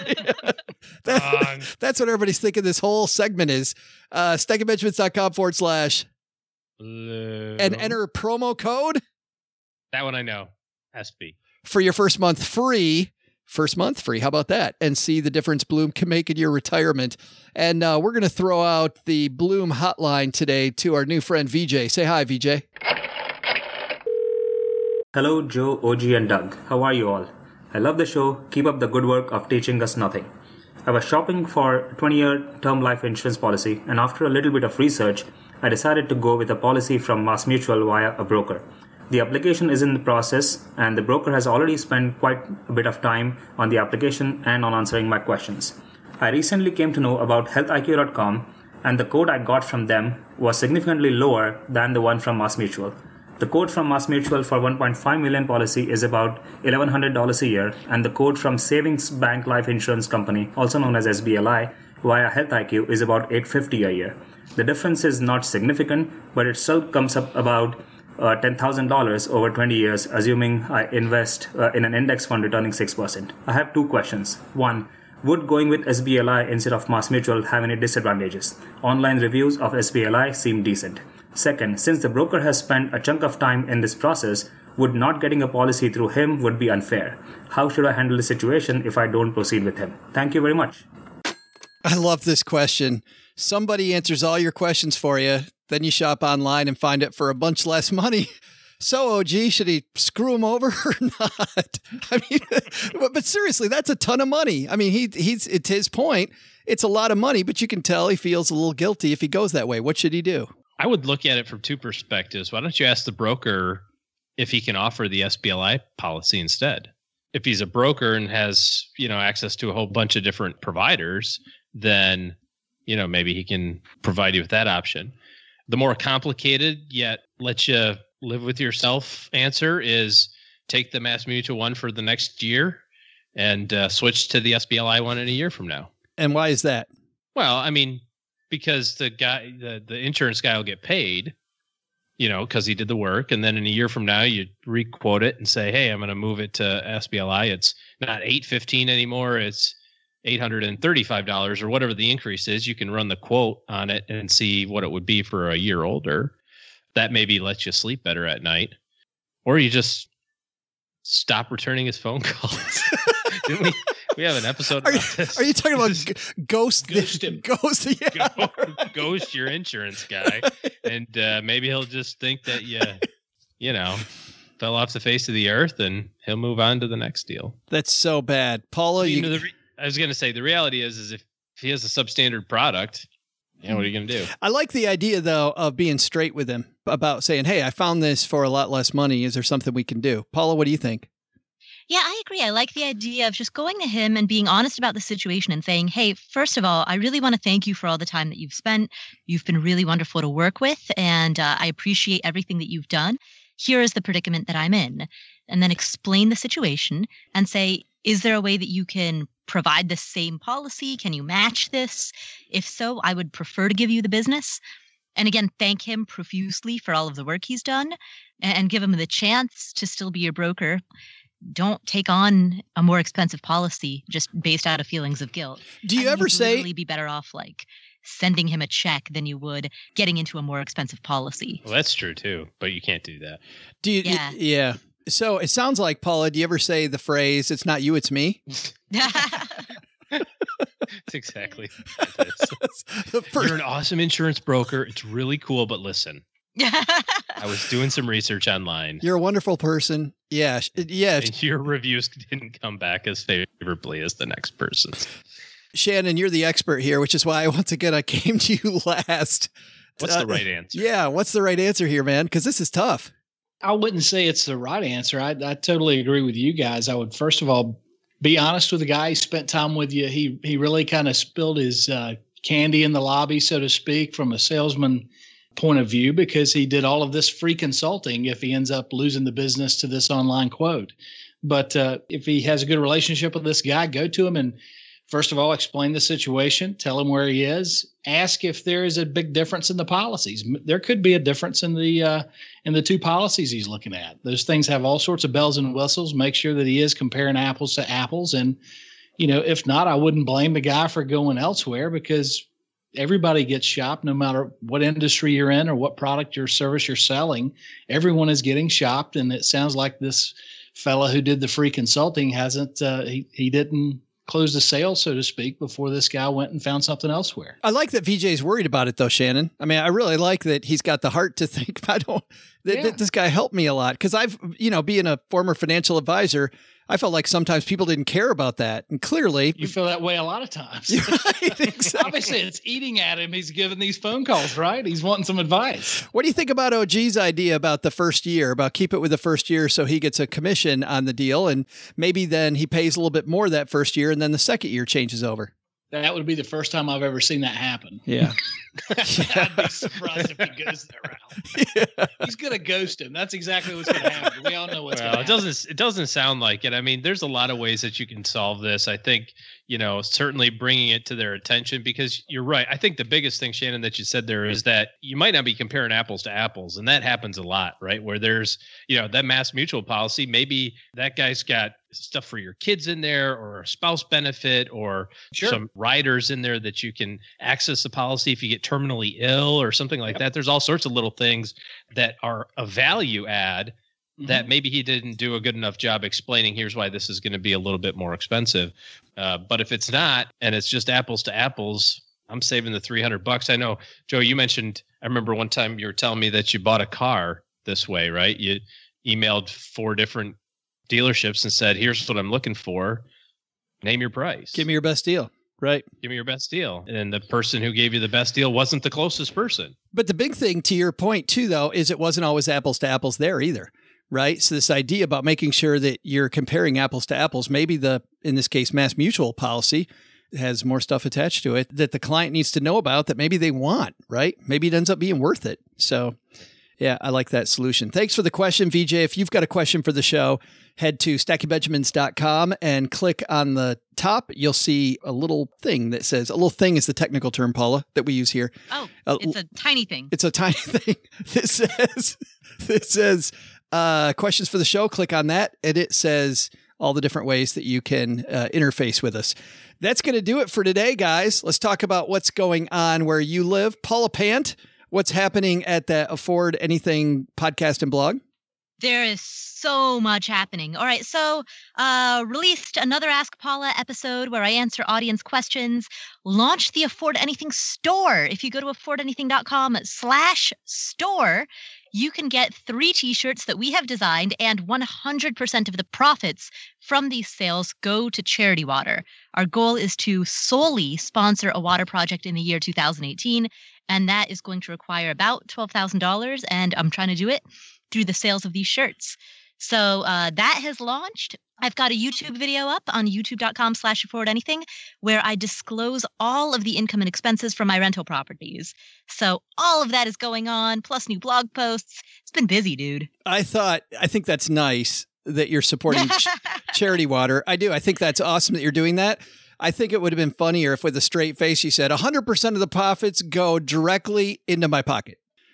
that, that's what everybody's thinking this whole segment is. Uh, stackingbenjamins.com forward slash Bloom. and enter promo code. That one I know. S B. For your first month free. First month free. How about that? And see the difference Bloom can make in your retirement. And uh, we're going to throw out the Bloom hotline today to our new friend V J. Say hi, V J. Hello, Joe, O G, and Doug. How are you all? I love the show. Keep up the good work of teaching us nothing. I was shopping for a twenty-year term life insurance policy, and after a little bit of research, I decided to go with a policy from MassMutual via a broker. The application is in the process, and the broker has already spent quite a bit of time on the application and on answering my questions. I recently came to know about health I Q dot com, and the quote I got from them was significantly lower than the one from MassMutual. The quote from MassMutual for one point five million policy is about eleven hundred dollars a year, and the quote from Savings Bank Life Insurance Company, also known as S B L I, via Health I Q is about eight hundred fifty dollars a year. The difference is not significant, but it still comes up about uh, ten thousand dollars over twenty years, assuming I invest uh, in an index fund returning six percent. I have two questions. One, would going with S B L I instead of MassMutual have any disadvantages? Online reviews of S B L I seem decent. Second, since the broker has spent a chunk of time in this process, would not getting a policy through him would be unfair. How should I handle the situation if I don't proceed with him? Thank you very much. I love this question. Somebody answers all your questions for you, then you shop online and find it for a bunch less money. So, O G, should he screw him over or not? I mean, but, but seriously, that's a ton of money. I mean, he he's it's his point. It's a lot of money, but you can tell he feels a little guilty if he goes that way. What should he do? I would look at it from two perspectives. Why don't you ask the broker if he can offer the S B L I policy instead? If he's a broker and has, you know, access to a whole bunch of different providers, then, you know, maybe he can provide you with that option. The more complicated yet let you live with yourself answer is take the MassMutual one for the next year and uh, switch to the S B L I one in a year from now. And why is that? Well, I mean, because the guy, the, the insurance guy will get paid, you know, because he did the work. And then in a year from now, you re-quote it and say, hey, I'm going to move it to S B L I. It's not eight fifteen anymore. It's eight hundred thirty-five dollars or whatever the increase is. You can run the quote on it and see what it would be for a year older. That maybe lets you sleep better at night. Or you just stop returning his phone calls. Didn't we? We have an episode are, about you, this. are you talking about g- ghost? Ghost him. Ghost, yeah. Ghost, ghost your insurance guy. And uh, maybe he'll just think that you, you know, fell off the face of the earth and he'll move on to the next deal. That's so bad. Paula, you you, know, the re- I was going to say, the reality is, is if, if he has a substandard product, you know, what are you going to do? I like the idea, though, of being straight with him about saying, hey, I found this for a lot less money. Is there something we can do? Paula, what do you think? Yeah, I agree. I like the idea of just going to him and being honest about the situation and saying, hey, first of all, I really want to thank you for all the time that you've spent. You've been really wonderful to work with, and uh, I appreciate everything that you've done. Here is the predicament that I'm in. And then explain the situation and say, is there a way that you can provide the same policy? Can you match this? If so, I would prefer to give you the business. And again, thank him profusely for all of the work he's done and give him the chance to still be your broker. Don't take on a more expensive policy just based out of feelings of guilt. Do you I mean, ever you'd say literally be better off like sending him a check than you would getting into a more expensive policy? Well, that's true too, but you can't do that. Do you? Yeah. Yeah. So it sounds like, Paula, do you ever say the phrase, it's not you, it's me? That's exactly what it is. The first- You're an awesome insurance broker. It's really cool, but listen, I was doing some research online. You're a wonderful person. Yeah. sh- Yeah. And your reviews didn't come back as favorably as the next person's. Shannon, you're the expert here, which is why, once again, I came to you last. What's Uh, the right answer? Yeah. What's the right answer here, man? Because this is tough. I wouldn't say it's the right answer. I, I totally agree with you guys. I would first of all be honest with the guy. He spent time with you. He he really kind of spilled his uh, candy in the lobby, so to speak, from a salesman point of view, because he did all of this free consulting if he ends up losing the business to this online quote. But uh, if he has a good relationship with this guy, go to him and first of all, explain the situation, tell him where he is, ask if there is a big difference in the policies. There could be a difference in the uh, in the two policies he's looking at. Those things have all sorts of bells and whistles. Make sure that he is comparing apples to apples. And, you know, if not, I wouldn't blame the guy for going elsewhere, because everybody gets shopped, no matter what industry you're in or what product or service you're selling. Everyone is getting shopped. And it sounds like this fella who did the free consulting hasn't, uh, he, he didn't close the sale, so to speak, before this guy went and found something elsewhere. I like that V J's worried about it, though, Shannon. I mean, I really like that he's got the heart to think, I don't, th- Yeah. th- this guy helped me a lot because I've, you know, being a former financial advisor, I felt like sometimes people didn't care about that. And clearly You feel that way a lot of times. Right, exactly. Obviously, it's eating at him. He's giving these phone calls, right? He's wanting some advice. What do you think about O G's idea about the first year, about keep it with the first year so he gets a commission on the deal and maybe then he pays a little bit more that first year and then the second year changes over? That would be the first time I've ever seen that happen. Yeah. I'd be surprised if he goes that route. Yeah. He's going to ghost him. That's exactly what's going to happen. We all know what's Well, going it to happen. doesn't. It doesn't sound like it. I mean, there's a lot of ways that you can solve this. I think, you know, certainly bringing it to their attention because you're right. I think the biggest thing, Shannon, that you said there is that you might not be comparing apples to apples, and that happens a lot, right? Where there's, you know, that Mass Mutual policy. Maybe that guy's got stuff for your kids in there, or a spouse benefit, or Sure. some riders in there that you can access the policy if you get terminally ill or something like that. There's all sorts of little things that are a value add that maybe he didn't do a good enough job explaining. Here's why this is going to be a little bit more expensive. Uh, but if it's not, and it's just apples to apples, I'm saving the three hundred bucks. I know, Joe, you mentioned, I remember one time you were telling me that you bought a car this way, right? You emailed four different dealerships and said, here's what I'm looking for. Name your price. Give me your best deal. Right. Give me your best deal. And the person who gave you the best deal wasn't the closest person. But the big thing to your point too, though, is it wasn't always apples to apples there either. Right. So this idea about making sure that you're comparing apples to apples, maybe the, in this case, Mass Mutual policy has more stuff attached to it that the client needs to know about that maybe they want, right? Maybe it ends up being worth it. So yeah, I like that solution. Thanks for the question, V J. If you've got a question for the show, head to stacking benjamins dot com and click on the top. You'll see a little thing that says, a little thing is the technical term, Paula, that we use here. Oh, Uh, it's a tiny thing. It's a tiny thing that says, that says uh, questions for the show. Click on that, and it says all the different ways that you can uh, interface with us. That's going to do it for today, guys. Let's talk about what's going on where you live. Paula Pant, what's happening at the Afford Anything podcast and blog? There is so much happening. All right, so uh, released another Ask Paula episode where I answer audience questions. Launched the Afford Anything store. If you go to afford anything dot com slash store, you can get three t-shirts that we have designed, and one hundred percent of the profits from these sales go to Charity Water. Our goal is to solely sponsor a water project in the year two thousand eighteen, and that is going to require about twelve thousand dollars, and I'm trying to do it through the sales of these shirts. So uh, that has launched. I've got a YouTube video up on youtube dot com slash afford anything where I disclose all of the income and expenses from my rental properties. So all of that is going on, plus new blog posts. It's been busy, dude. I thought, I think that's nice that you're supporting ch- Charity Water. I do. I think that's awesome that you're doing that. I think it would have been funnier if with a straight face you said one hundred percent of the profits go directly into my pocket.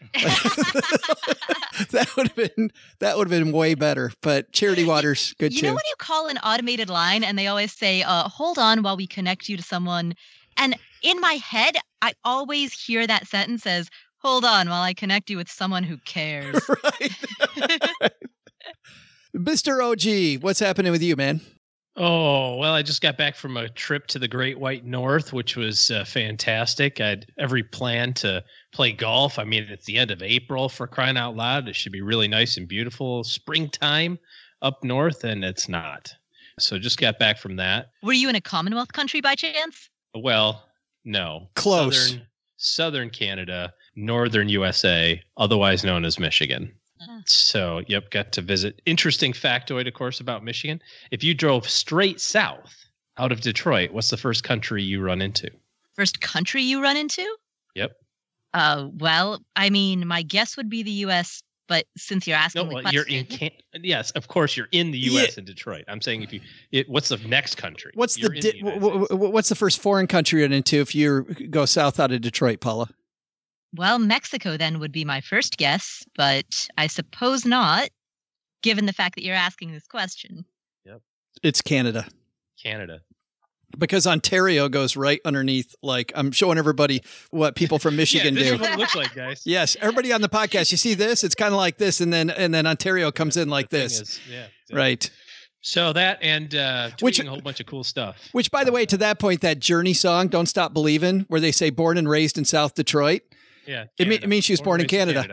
that would have been that would have been way better. But Charity Water's good you too. You know when you call an automated line and they always say, uh, hold on while we connect you to someone. And in my head, I always hear that sentence as, hold on while I connect you with someone who cares. Right. Mister O G, what's happening with you, man? Oh, well, I just got back from a trip to the Great White North, which was uh, fantastic. I had every plan to play golf. I mean, it's the end of April, for crying out loud. It should be really nice and beautiful springtime up north, and it's not. So just got back from that. Were you in a Commonwealth country by chance? Well, no. Close. Southern, Southern Canada, Northern U S A, otherwise known as Michigan. Uh. So, yep, got to visit. Interesting factoid, of course, about Michigan. If you drove straight south out of Detroit, what's the first country you run into? First country you run into? Yep. Uh, well, I mean, my guess would be the U S, but since you're asking No, the well, question, you're in Can- yes, of course, you're in the U S in Detroit. I'm saying if you, it, what's the next country? What's You're the, in di- the United w- States. w- what's the first foreign country you're into if you go south out of Detroit, Paula? well, Mexico then would be my first guess, but I suppose not, given the fact that you're asking this question. It's Canada. Canada. Because Ontario goes right underneath, like, I'm showing everybody what people from Michigan yeah, this do. is what it looks like, guys. Yes, everybody on the podcast, you see this? It's kind of like this, and then and then Ontario comes in like The thing this. is, yeah, Right. So that and uh, tweeting Which- a whole bunch of cool stuff. Which, by the way, to that point, that Journey song, Don't Stop Believing, where they say born and raised in South Detroit, Yeah, it, me- Canada. it means she was born, in and raised Canada.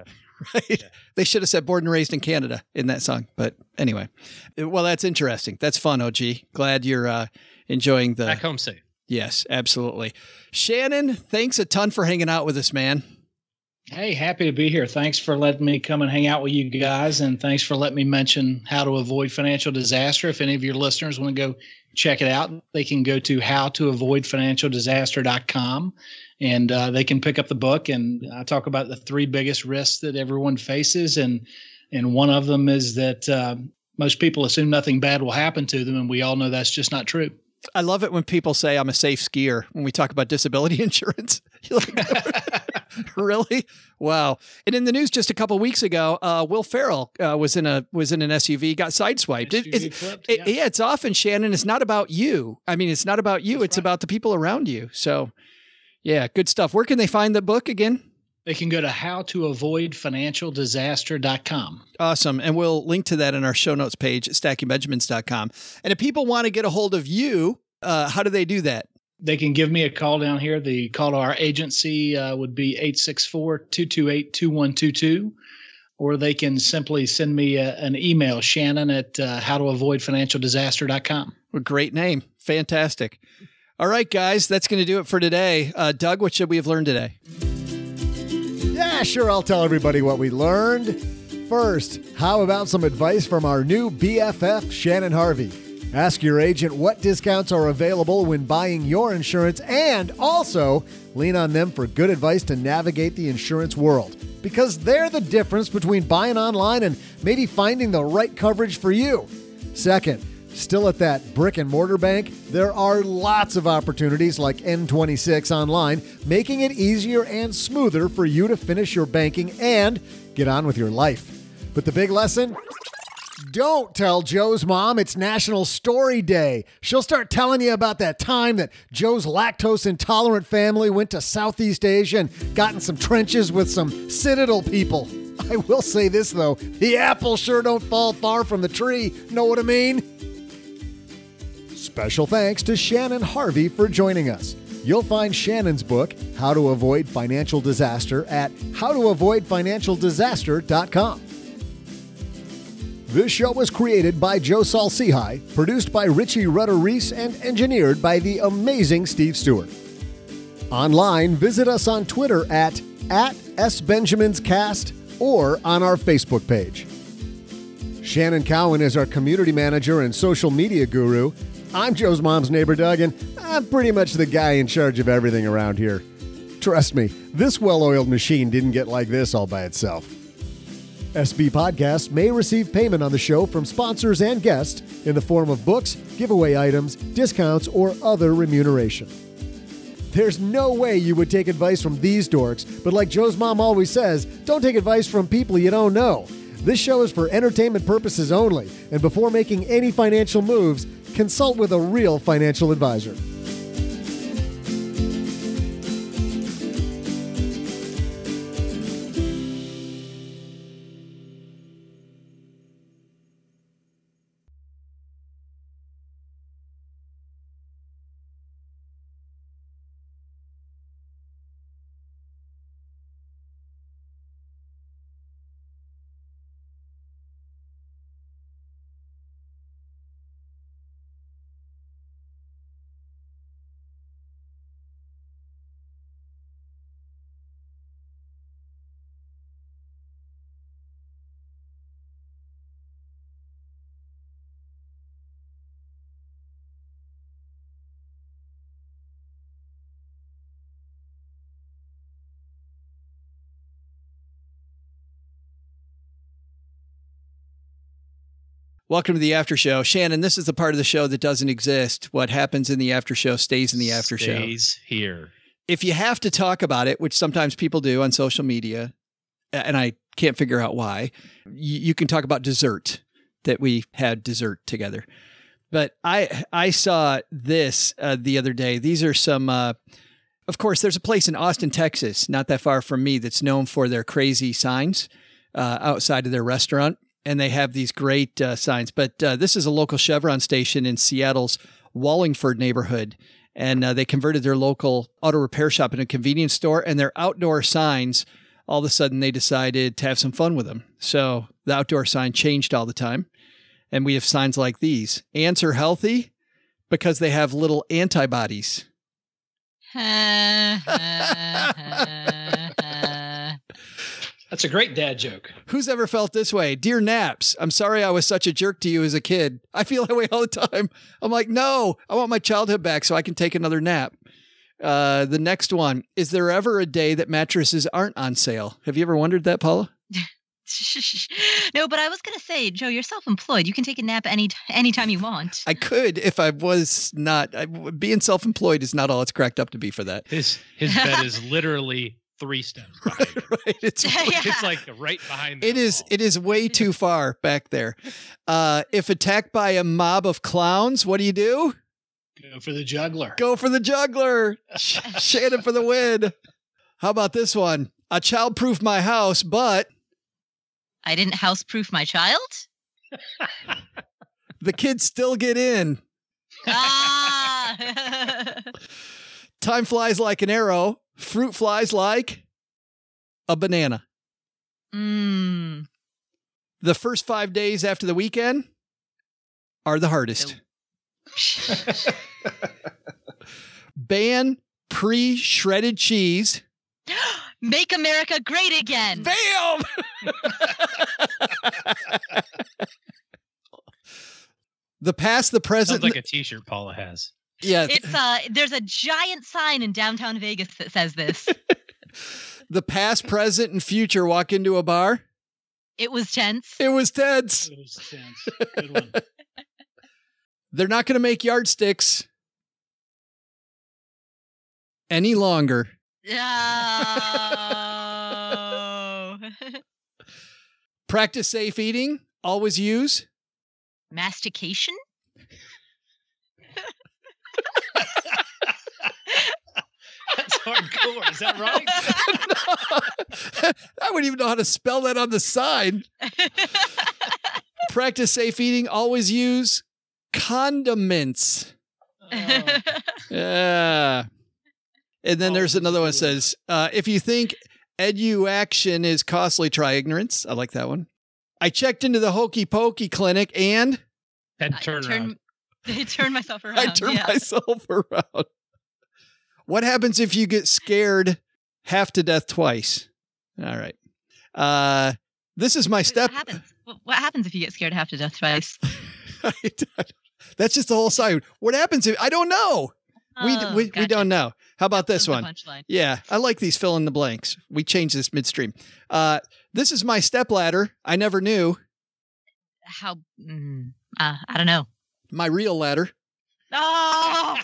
right? Yeah. They should have said born and raised in Canada in that song. But anyway, well, that's interesting. That's fun, O G. Glad you're uh, enjoying the... Back home safe. Yes, absolutely. Shannon, thanks a ton for hanging out with us, man. Hey, happy to be here. Thanks for letting me come and hang out with you guys. And thanks for letting me mention how to avoid financial disaster. If any of your listeners want to go check it out, they can go to how to avoid financial disaster dot com and uh, they can pick up the book. And I talk about the three biggest risks that everyone faces. And, and one of them is that uh, most people assume nothing bad will happen to them. And we all know that's just not true. I love it when people say I'm a safe skier when we talk about disability insurance. You're like, really? Wow. And in the news just a couple of weeks ago, uh, Will Ferrell uh, was in a was in an S U V, got sideswiped. It, it, flipped, it, yeah. yeah, it's often, Shannon, it's not about you. I mean, it's not about you. That's it's right. about the people around you. So, yeah, good stuff. Where can they find the book again? They can go to how to avoid financial disaster dot com. Awesome. And we'll link to that in our show notes page at stacking benjamins dot com. And if people want to get a hold of you, uh, how do they do that? They can give me a call down here. The call to our agency uh, would be eight six four, two two eight, two one two two. Or they can simply send me a, an email, Shannon at uh, how to avoid financial disaster dot com. A great name. Fantastic. All right, guys, that's going to do it for today. Uh, Doug, what should we have learned today? Yeah, sure. I'll tell everybody what we learned. First, how about some advice from our new B F F, Shannon Harvey? Ask your agent what discounts are available when buying your insurance, and also lean on them for good advice to navigate the insurance world, because they're the difference between buying online and maybe finding the right coverage for you. Second, still at that brick and mortar bank, there are lots of opportunities like N twenty-six online, making it easier and smoother for you to finish your banking and get on with your life. But the big lesson? Don't tell Joe's mom it's National Story Day. She'll start telling you about that time that Joe's lactose intolerant family went to Southeast Asia and got in some trenches with some Citadel people. I will say this, though. The apples sure don't fall far from the tree. Know what I mean? Special thanks to Shannon Harvey for joining us. You'll find Shannon's book, How to Avoid Financial Disaster, at how to avoid financial disaster dot com. This show was created by Joe Saul-Sehy, produced by Richie Rutter-Reese, and engineered by the amazing Steve Stewart. Online, visit us on Twitter at, at SBenjaminsCast or on our Facebook page. Shannon Cowan is our community manager and social media guru. I'm Joe's mom's neighbor, Doug, and I'm pretty much the guy in charge of everything around here. Trust me, this well-oiled machine didn't get like this all by itself. S B Podcasts may receive payment on the show from sponsors and guests in the form of books, giveaway items, discounts, or other remuneration. There's no way you would take advice from these dorks, but like Joe's mom always says, don't take advice from people you don't know. This show is for entertainment purposes only, and before making any financial moves, consult with a real financial advisor. Welcome to the after show. Shannon, this is the part of the show that doesn't exist. What happens in the after show stays in the after stays show. Stays here. If you have to talk about it, which sometimes people do on social media, and I can't figure out why, you, you can talk about dessert, that we had dessert together. But I I saw this uh, the other day. These are some, uh, of course, there's a place in Austin, Texas, not that far from me, that's known for their crazy signs uh, outside of their restaurant. And they have these great uh, signs. But uh, this is a local Chevron station in Seattle's Wallingford neighborhood. And uh, they converted their local auto repair shop into a convenience store. And their outdoor signs all of a sudden they decided to have some fun with them. So the outdoor sign changed all the time. And we have signs like these. Ants are healthy because they have little antibodies. That's a great dad joke. Who's ever felt this way? Dear Naps, I'm sorry I was such a jerk to you as a kid. I feel that way all the time. I'm like, no, I want my childhood back so I can take another nap. Uh, the next one, is there ever a day that mattresses aren't on sale? Have you ever wondered that, Paula? No, but I was going to say, Joe, you're self-employed. You can take a nap any anytime you want. I could if I was not. I, being self-employed is not all it's cracked up to be for that. His his bed is literally three steps behind you. Right, it's, Yeah. It's like right behind the it is. wall. It is way too far back there. Uh, if attacked by a mob of clowns, what do you do? Go for the juggler. Go for the juggler. Sh- Shannon for the win. How about this one? A child proofed my house, but I didn't house-proof my child? the kids still get in. Ah! Time flies like an arrow. Fruit flies like a banana. mm. The first five days after the weekend are the hardest. Ban pre-shredded cheese. Make America great again. Bam! The past, the present. Sounds like a t-shirt Paula has. Yeah. It's uh there's a giant sign in downtown Vegas that says this. The past, present, and future walk into a bar. It was tense. It was tense. It was tense. Good one. They're not going to make yardsticks any longer. Oh. Practice safe eating. Always use Mastication? That's hardcore. Is that right? No. I wouldn't even know how to spell that on the sign. Practice safe eating. Always use condiments. Oh. Yeah. And then Oh, there's another one that good. says, uh, if you think edu-action is costly, try ignorance. I like that one. I checked into the Hokey Pokey clinic and Head I turn turn- around. I turned myself around. I turned yeah. myself around. What happens if you get scared half to death twice? All right. Uh, this is my Wait, step. What happens? What- What happens if you get scared half to death twice? That's just the whole sign. What happens if I don't know? we, Oh, we we gotcha. don't know. How about this That's the one? punchline. Yeah, I like these fill in the blanks. We changed this midstream. Uh, this is my step ladder. I never knew. How? Mm, uh, I don't know. My real ladder. Oh!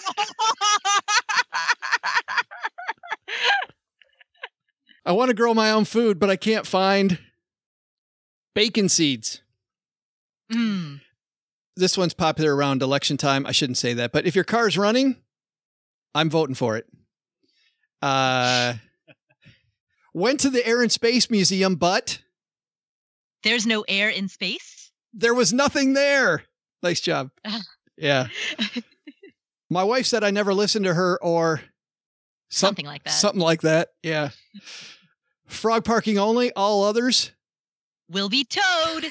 I want to grow my own food, but I can't find bacon seeds. mm. This one's popular around election time. I shouldn't say that, but if your car's running, I'm voting for it. Uh, went to the Air and Space Museum, but There's no air in space? there was nothing there. Nice job. Yeah. My wife said I never listened to her or some- Something like that. Something like that. Yeah. Frog parking only. All others. Will be towed.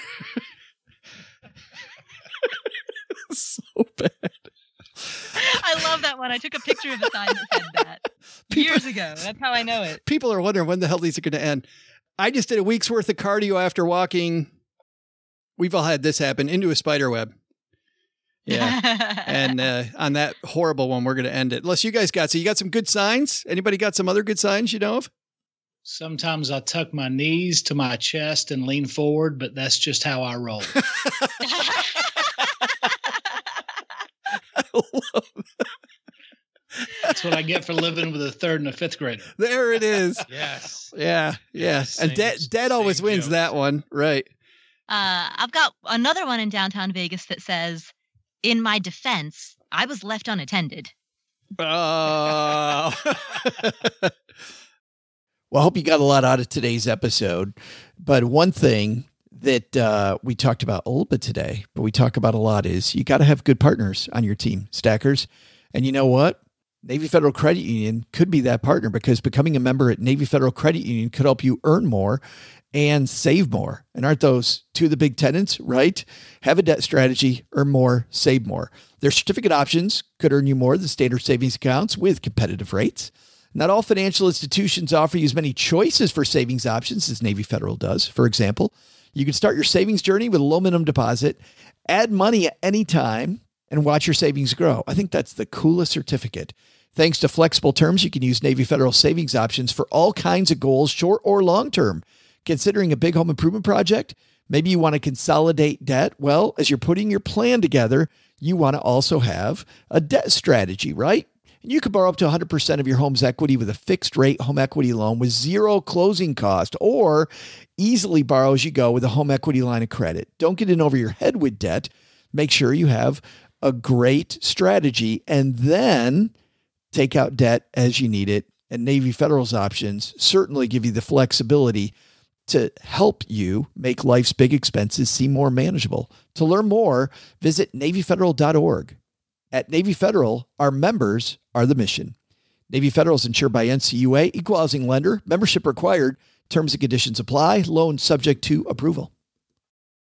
So bad. I love that one. I took a picture of a sign that said that People- years ago. That's how I know it. People are wondering when the hell these are going to end. I just did a week's worth of cardio after walking. We've all had this happen into a spider web. Yeah. And uh, on that horrible one, we're going to end it. Unless you guys got, so you got some good signs? Anybody got some other good signs you know of? Sometimes I tuck my knees to my chest and lean forward, but that's just how I roll. I love That's what I get for living with a third and a fifth grader. There it is. Yes. Yeah. Yeah. Same- and Dad, Dad always same wins joke. that one. Right. Uh, I've got another one in downtown Vegas that says, in my defense, I was left unattended. Oh. Well, I hope you got a lot out of today's episode. But one thing that uh, we talked about a little bit today, but we talk about a lot is you got to have good partners on your team, stackers. And you know what? Navy Federal Credit Union could be that partner, because becoming a member at Navy Federal Credit Union could help you earn more and save more. And aren't those two of the big tenets, right? Have a debt strategy, earn more, save more. Their certificate options could earn you more than standard savings accounts with competitive rates. Not all financial institutions offer you as many choices for savings options as Navy Federal does. For example, you can start your savings journey with a low minimum deposit, add money at any time, and watch your savings grow. I think that's the coolest certificate. Thanks to flexible terms, you can use Navy Federal savings options for all kinds of goals, short or long-term. Considering a big home improvement project? Maybe you want to consolidate debt. Well, as you're putting your plan together, you want to also have a debt strategy, right? And you can borrow up to one hundred percent of your home's equity with a fixed rate home equity loan with zero closing cost, or easily borrow as you go with a home equity line of credit. Don't get in over your head with debt. Make sure you have a great strategy, and then take out debt as you need it. And Navy Federal's options certainly give you the flexibility to help you make life's big expenses seem more manageable. To learn more, visit Navy Federal dot org. At Navy Federal, our members are the mission. Navy Federal is insured by N C U A, equal housing lender, membership required, terms and conditions apply, loan subject to approval.